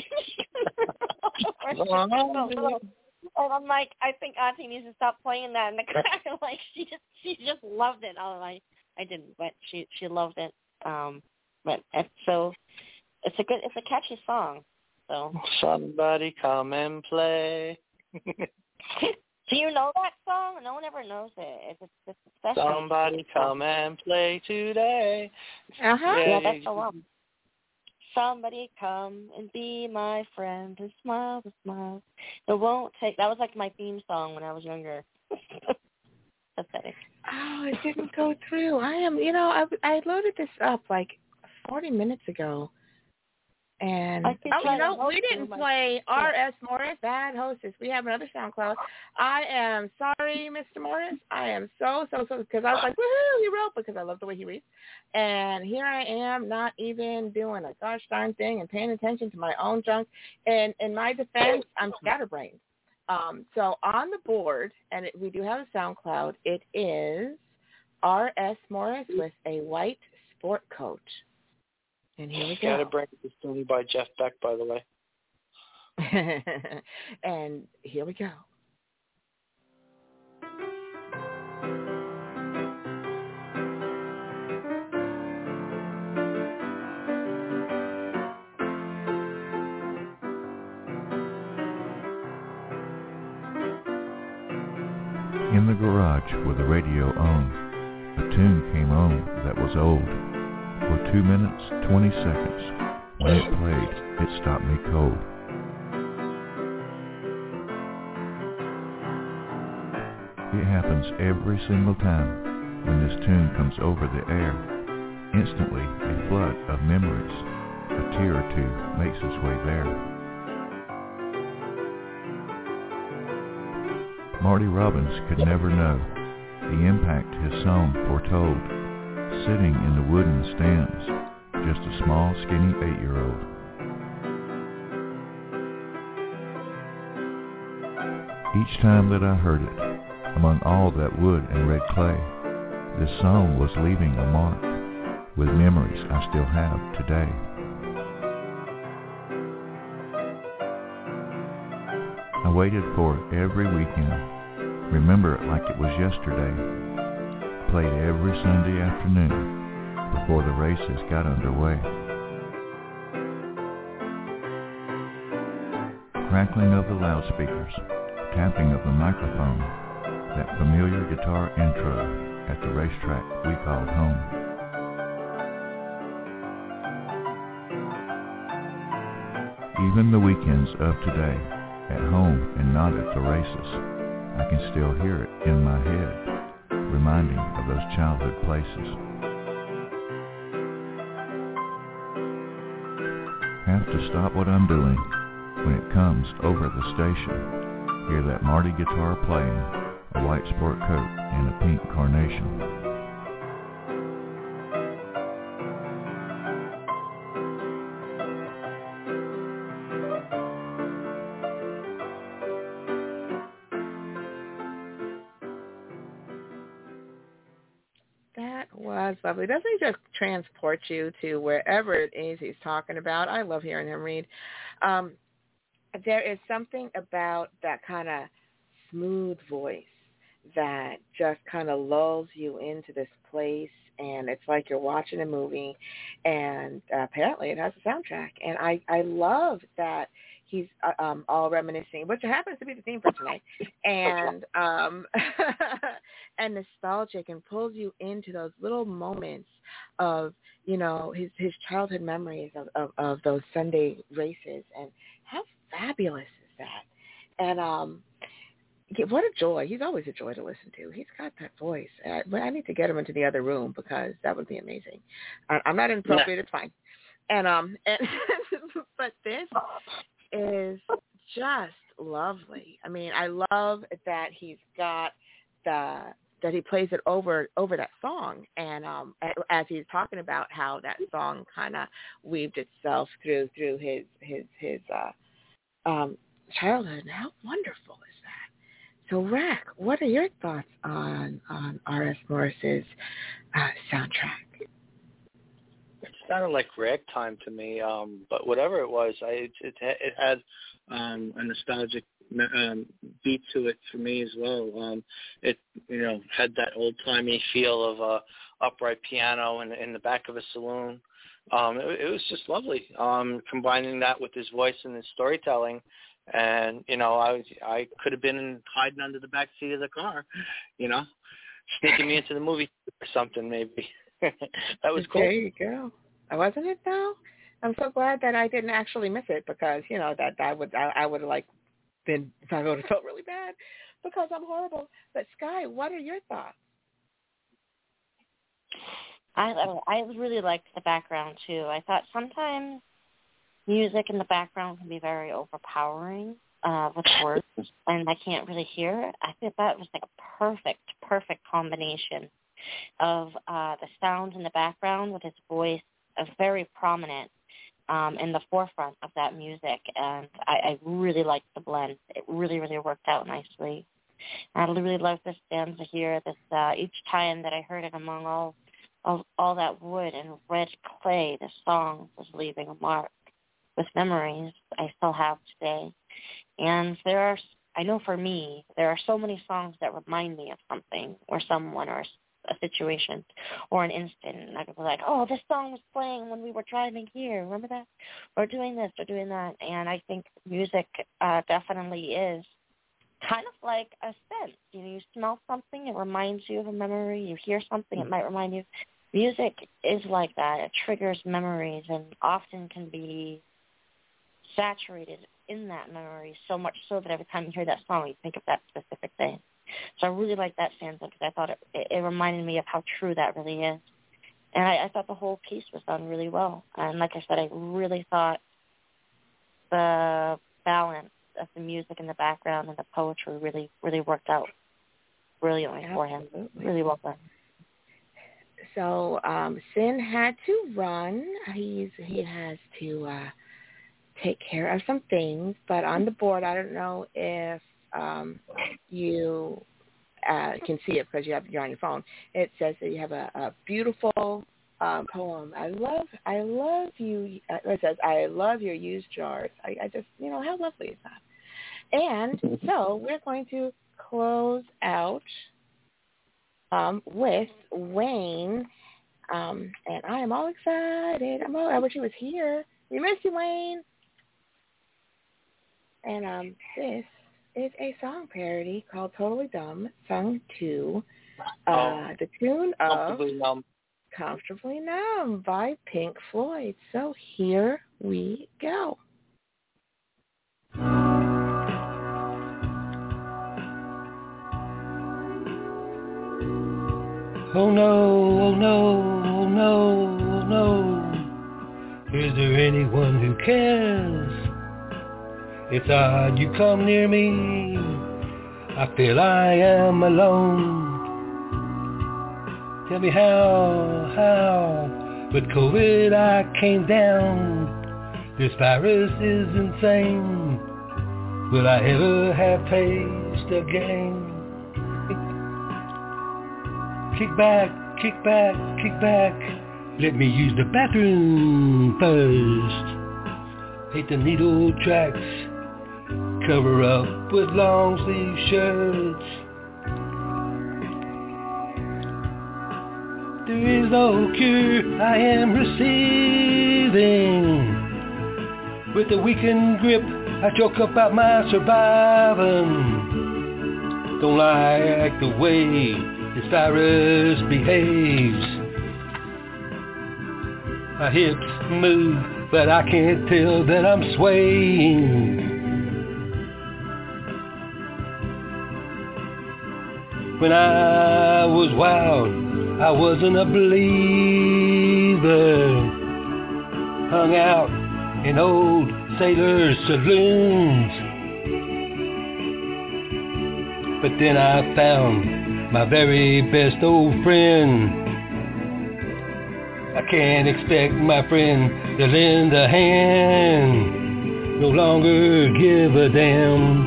And I'm like, I think Auntie needs to stop playing that in the car. Like she just, she just loved it. I'm like, I didn't, but she, she loved it. Um, but it's so, it's a good, it's a catchy song. So somebody come and play. Do you know that song? No one ever knows it. It's, it's a special. Somebody come and play today. Uh huh. Yeah, yeah, that's the one. Somebody come and be my friend and smile, and smile. It won't take. That was like my theme song when I was younger. Pathetic. Oh, it didn't go through. I am, you know, I I loaded this up like forty minutes ago. And, I could oh, try you to know, help we didn't you, play my- R S. Morris, Bad Hostess. We have another SoundCloud. I am sorry, Mister Morris. I am so, so, so, because I was like, woohoo, he wrote, because I love the way he reads. And here I am, not even doing a gosh darn thing and paying attention to my own junk. And in my defense, I'm scatterbrained. Um, so on the board, and it, we do have a SoundCloud, it is R S. Morris with a white sport coat. And here we go. Scatterbrained is Tony by Jeff Beck, by the way. And here we go. In the garage with the radio on, a tune came on that was old. For two minutes, twenty seconds. When it played, it stopped me cold. It happens every single time when this tune comes over the air. Instantly, a flood of memories. A tear or two makes its way there. Marty Robbins could never know the impact his song foretold. Sitting in the wooden stands, just a small, skinny eight-year-old. Each time that I heard it, among all that wood and red clay, this song was leaving a mark, with memories I still have today. I waited for it every weekend, remember it like it was yesterday. Played every Sunday afternoon before the races got underway. Crackling of the loudspeakers, tapping of the microphone, that familiar guitar intro at the racetrack we called home. Even the weekends of today, at home and not at the races, I can still hear it in my head, reminding of those childhood places. Have to stop what I'm doing when it comes over the station. Hear that Marty guitar playing, a white sport coat and a pink carnation. Lovely. Doesn't he just transport you to wherever it is he's talking about? I love hearing him read. Um, there is something about that kind of smooth voice that just kind of lulls you into this place, and it's like you're watching a movie, and uh, apparently it has a soundtrack. And I, I love that he's uh, um, all reminiscing, which happens to be the theme for tonight, and um, and nostalgic, and pulls you into those little moments of, you know, his, his childhood memories of, of, of those Sunday races. And how fabulous is that? And um, what a joy. He's always a joy to listen to. He's got that voice. Uh, but I need to get him into the other room because that would be amazing. I, I'm not inappropriate. Yeah. It's fine. And um, and but this is just lovely. I mean, I love that he's got the that he plays it over over that song, and um, as he's talking about how that song kind of weaved itself through through his his his uh, um, childhood. And how wonderful is that? So, Rack, what are your thoughts on on R S. Morris's uh, soundtrack? It sounded like ragtime to me, um, but whatever it was, I it, it had um, a nostalgic um, beat to it for me as well. Um, it you know had that old timey feel of a upright piano in, in the back of a saloon. Um, it, it was just lovely. Um, combining that with his voice and his storytelling, and you know I was I could have been hiding under the back seat of the car, you know, sneaking me into the movie or something maybe. That was cool. There you go. Wasn't it though? I'm so glad that I didn't actually miss it, because you know that I would I, I would have like been I would have felt really bad because I'm horrible. But Sky, what are your thoughts? I I really liked the background too. I thought sometimes music in the background can be very overpowering uh, with words, and I can't really hear it. I think that was like a perfect, perfect combination of uh, the sounds in the background with his voice, uh, very prominent um, in the forefront of that music, and I, I really liked the blend. It really, really worked out nicely. I really loved this stanza here. This uh, each time that I heard it among all, all, all that wood and red clay, the song was leaving a mark with memories I still have today. And there are, I know for me, there are so many songs that remind me of something or someone or a situation or an instant. And I could be like, oh, this song was playing when we were driving here. Remember that? Or doing this or doing that. And I think music uh, definitely is kind of like a sense. You know, you smell something, it reminds you of a memory. You hear something, it might remind you. Music is like that. It triggers memories and often can be saturated in that memory, so much so that every time you hear that song, you think of that specific thing. So I really like that stanza because I thought it, it, it reminded me of how true that really is. And I, I thought the whole piece was done really well. And like I said, I really thought the balance of the music in the background and the poetry really, really worked out brilliantly for him. Really well done. So um, Sin had to run. He's he has to uh, take care of some things. But on the board, I don't know if um, you uh, can see it because you have you're on your phone. It says that you have a, a beautiful um, poem. I love I love you. It says I love your used jars. I, I just you know how lovely is that? And so we're going to close out um, with Wayne, um, and I am all excited. I'm all, I wish he was here. We miss you, Wayne. And um, this is a song parody called Totally Dumb, sung to uh, oh, the tune of Comfortably Numb. Comfortably Numb by Pink Floyd. So here we go. Oh no, oh no, oh no, oh no. Is there anyone who cares? It's odd you come near me. I feel I am alone. Tell me how, how? With COVID I came down. This virus is insane. Will I ever have taste again? Kick back, kick back, kick back. Let me use the bathroom first. Hate the needle tracks. Cover up with long sleeve shirts. There is no cure I am receiving. With a weakened grip, I joke about my surviving. Don't like the way this virus behaves. My hips move, but I can't tell that I'm swaying. When I was wild, I wasn't a believer. Hung out in old sailor saloons. But then I found my very best old friend. I can't expect my friend to lend a hand. No longer give a damn.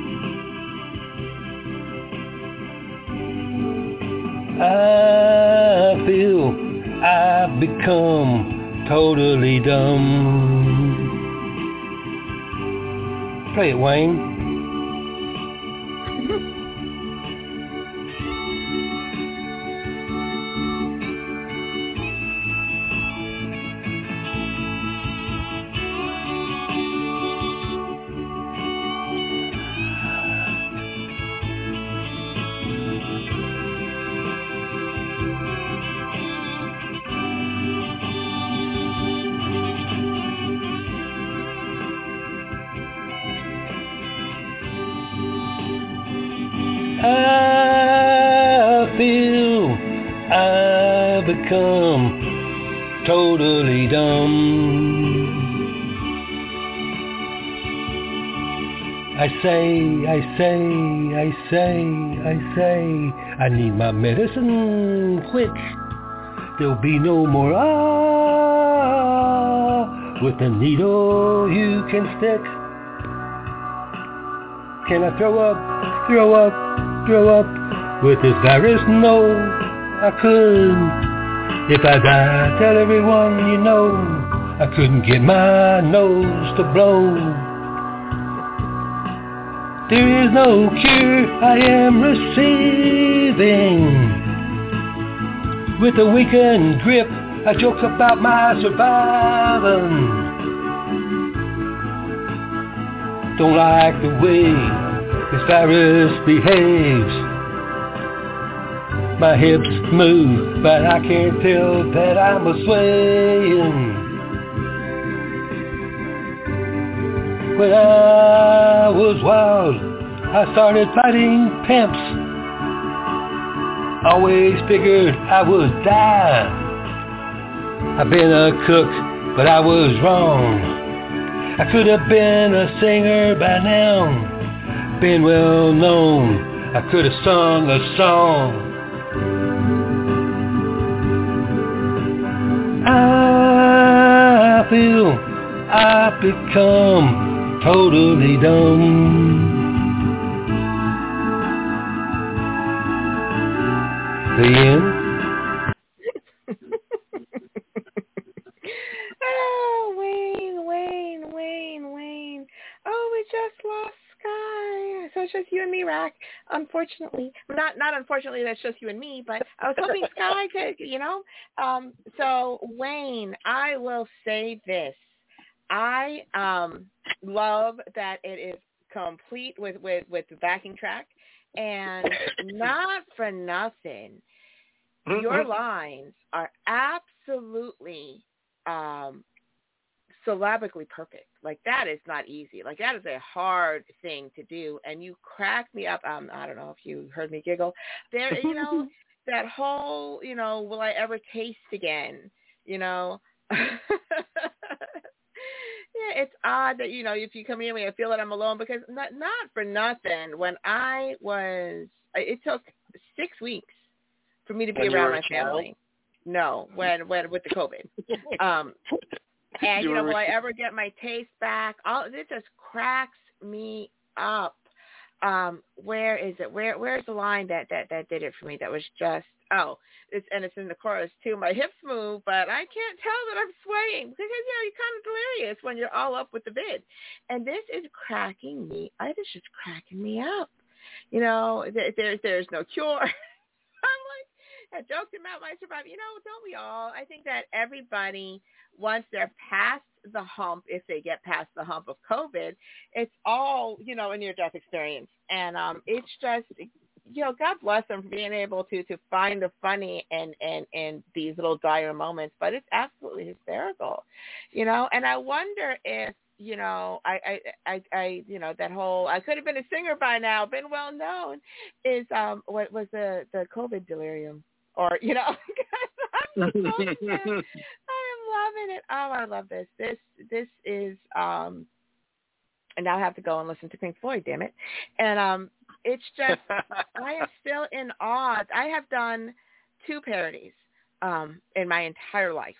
I feel I've become totally dumb. Play it, Wayne. I feel I'm have become totally dumb. I say, I say, I say, I say, I need my medicine quick. There'll be no more ah with the needle you can stick. Can I throw up, throw up, throw up with this virus? No, I couldn't. If I die, tell everyone you know I couldn't get my nose to blow. There is no cure I am receiving. With a weakened grip, I joke about my surviving. Don't like the way this virus behaves. My hips move, but I can't tell that I'm a swaying. When I was wild, I started fighting pimps. Always figured I would die. I've been a cook, but I was wrong. I could have been a singer by now, been well known. I could have sung a song. I feel I've become totally dumb. The end. Oh, Wayne, Wayne, Wayne, Wayne. Oh, we just lost Sky. So it's just you and me, Rack. Unfortunately, not not unfortunately, that's just you and me. But I was hoping Sky could, you know. Um, so Wayne, I will say this. I um, love that it is complete with, with, with the backing track. And not for nothing, your lines are absolutely um, syllabically perfect. Like, that is not easy. Like, that is a hard thing to do. And you crack me up. Um, I don't know if you heard me giggle. There, you know, that whole, you know, will I ever taste again, you know? Yeah, it's odd that, you know, if you come near me, I feel that I'm alone because not, not for nothing. When I was, it took six weeks for me to be when around my family. No, when, when with the COVID. Um, and, you know, will I ever get my taste back? All it just cracks me up. Um, where is it? Where Where's the line that, that, that did it for me? That was just, oh, it's, and it's in the chorus too. My hips move, but I can't tell that I'm swaying because, you know, you're kind of delirious when you're all up with the vid. And this is cracking me. I It's just cracking me up. You know, there, there's there's no cure. I'm like, I joked about my survival. You know, don't we all? I think that everybody, once they're past the hump, if they get past the hump of COVID, it's all, you know, a near-death experience. And um, it's just, you know, God bless them for being able to to find the funny in, in, in these little dire moments. But it's absolutely hysterical, you know. And I wonder if, you know, I, I, I, I, you know, that whole, I could have been a singer by now, been well known, is um, what was the, the COVID delirium. Or, you know, I'm loving it. I am loving it. Oh, I love this. This this is, um, and now I have to go and listen to Pink Floyd, damn it. And um, it's just, I am still in awe. I have done two parodies um, in my entire life.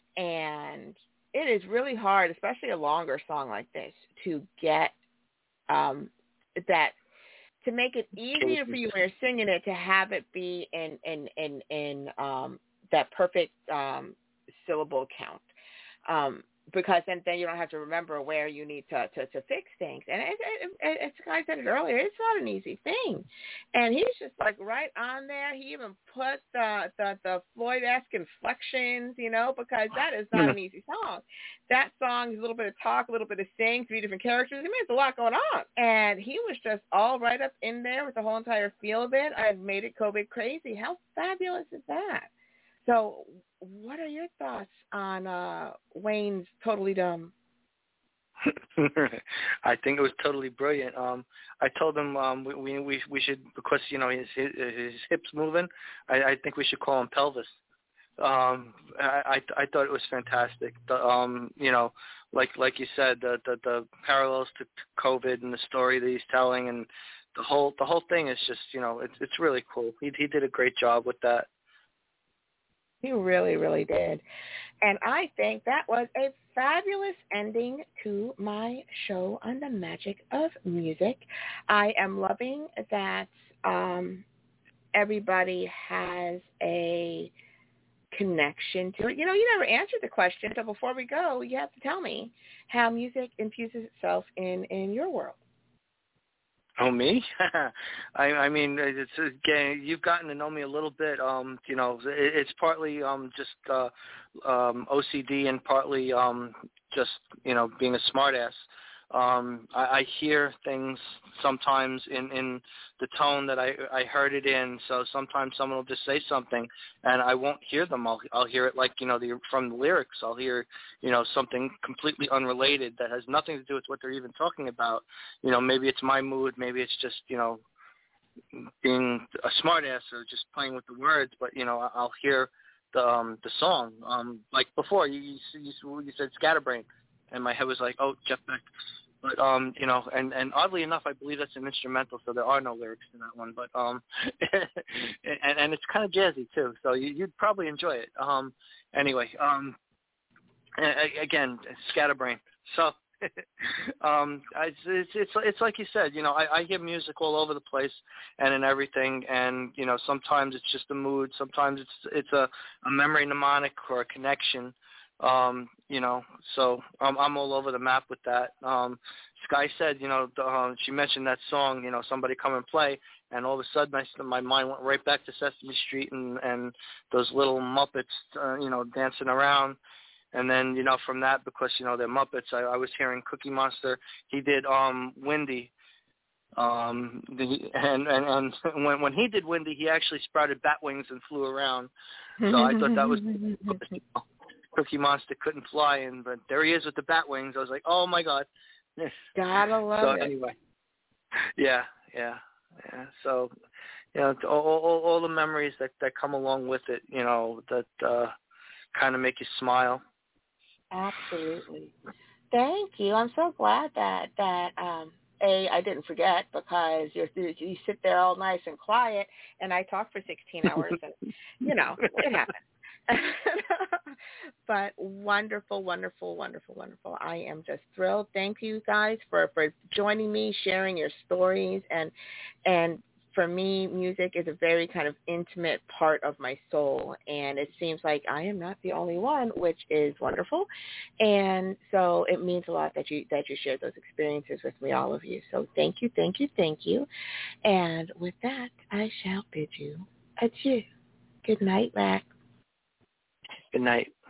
And it is really hard, especially a longer song like this, to get um, that, to make it easier for you when you're singing it to have it be in in in, in um, that perfect um, syllable count, um, because then, then you don't have to remember where you need to, to, to fix things. And it, it, it, it's, I said it earlier, it's not an easy thing. And he's just like right on there. He even put the the, the Floyd-esque inflections, you know, because that is not an easy song. That song is a little bit of talk, a little bit of sing, three different characters. I mean, there's a lot going on. And he was just all right up in there with the whole entire feel of it. I've made it COVID crazy. How fabulous is that? So what are your thoughts on uh, Wayne's Totally Dumb? I think it was totally brilliant. Um, I told him um, we, we we should, because, you know, his his, his hips moving, I, I think we should call him Pelvis. Um, I, I I thought it was fantastic. The, um, you know, like like you said, the, the the parallels to COVID and the story that he's telling, and the whole the whole thing is just, you know, it's it's really cool. He he did a great job with that. He really, really did. And I think that was a fabulous ending to my show on the magic of music. I am loving that um, everybody has a connection to it. You know, you never answered the question, so before we go, you have to tell me how music infuses itself in, in your world. Oh, me? I, I mean, it's again, you've gotten to know me a little bit. Um, you know, it, it's partly um just uh, um, O C D and partly um just, you know, being a smartass. Um, I, I hear things sometimes in, in the tone that I, I heard it in. So sometimes someone will just say something, and I won't hear them. I'll I'll hear it like, you know, the from the lyrics. I'll hear, you know, something completely unrelated that has nothing to do with what they're even talking about. You know, maybe it's my mood, maybe it's just, you know, being a smartass or just playing with the words. But, you know, I'll hear the um, the song. Um, like before, you you, you you said Scatterbrain, and my head was like, oh, Jeff Beck. But, um, you know, and, and oddly enough, I believe that's an instrumental, so there are no lyrics in that one. But, um, and, and it's kind of jazzy, too, so you, you'd probably enjoy it. Um, anyway, um, again, Scatterbrain. So, um, I, it's, it's, it's like you said, you know, I, I hear music all over the place and in everything, and, you know, sometimes it's just a mood, sometimes it's, it's a, a memory mnemonic or a connection. Um, you know, so I'm, I'm all over the map with that. Um, Sky said, you know, the, uh, she mentioned that song, you know, somebody come and play, and all of a sudden I, my mind went right back to Sesame Street and, and those little Muppets, uh, you know, dancing around. And then, you know, from that, because, you know, they're Muppets, I, I was hearing Cookie Monster. He did um, Windy. Um, the, and, and, and when, when he did Windy, he actually sprouted bat wings and flew around. So I thought that was... Cookie Monster couldn't fly, and but there he is with the bat wings. I was like, oh my god! Gotta love so it. anyway, yeah, yeah, yeah. So, you know, all, all, all the memories that, that come along with it, you know, that uh, kind of make you smile. Absolutely. Thank you. I'm so glad that that um, a I didn't forget, because you you sit there all nice and quiet, and I talk for sixteen hours, and you know it happens. But wonderful, wonderful, wonderful, wonderful. I am just thrilled. Thank you guys for, for joining me, sharing your stories. And and for me, music is a very kind of intimate part of my soul. And it seems like I am not the only one, which is wonderful. And so it means a lot that you that you shared those experiences with me, all of you. So thank you, thank you, thank you. And with that, I shall bid you adieu. Good night, Rack. Good night.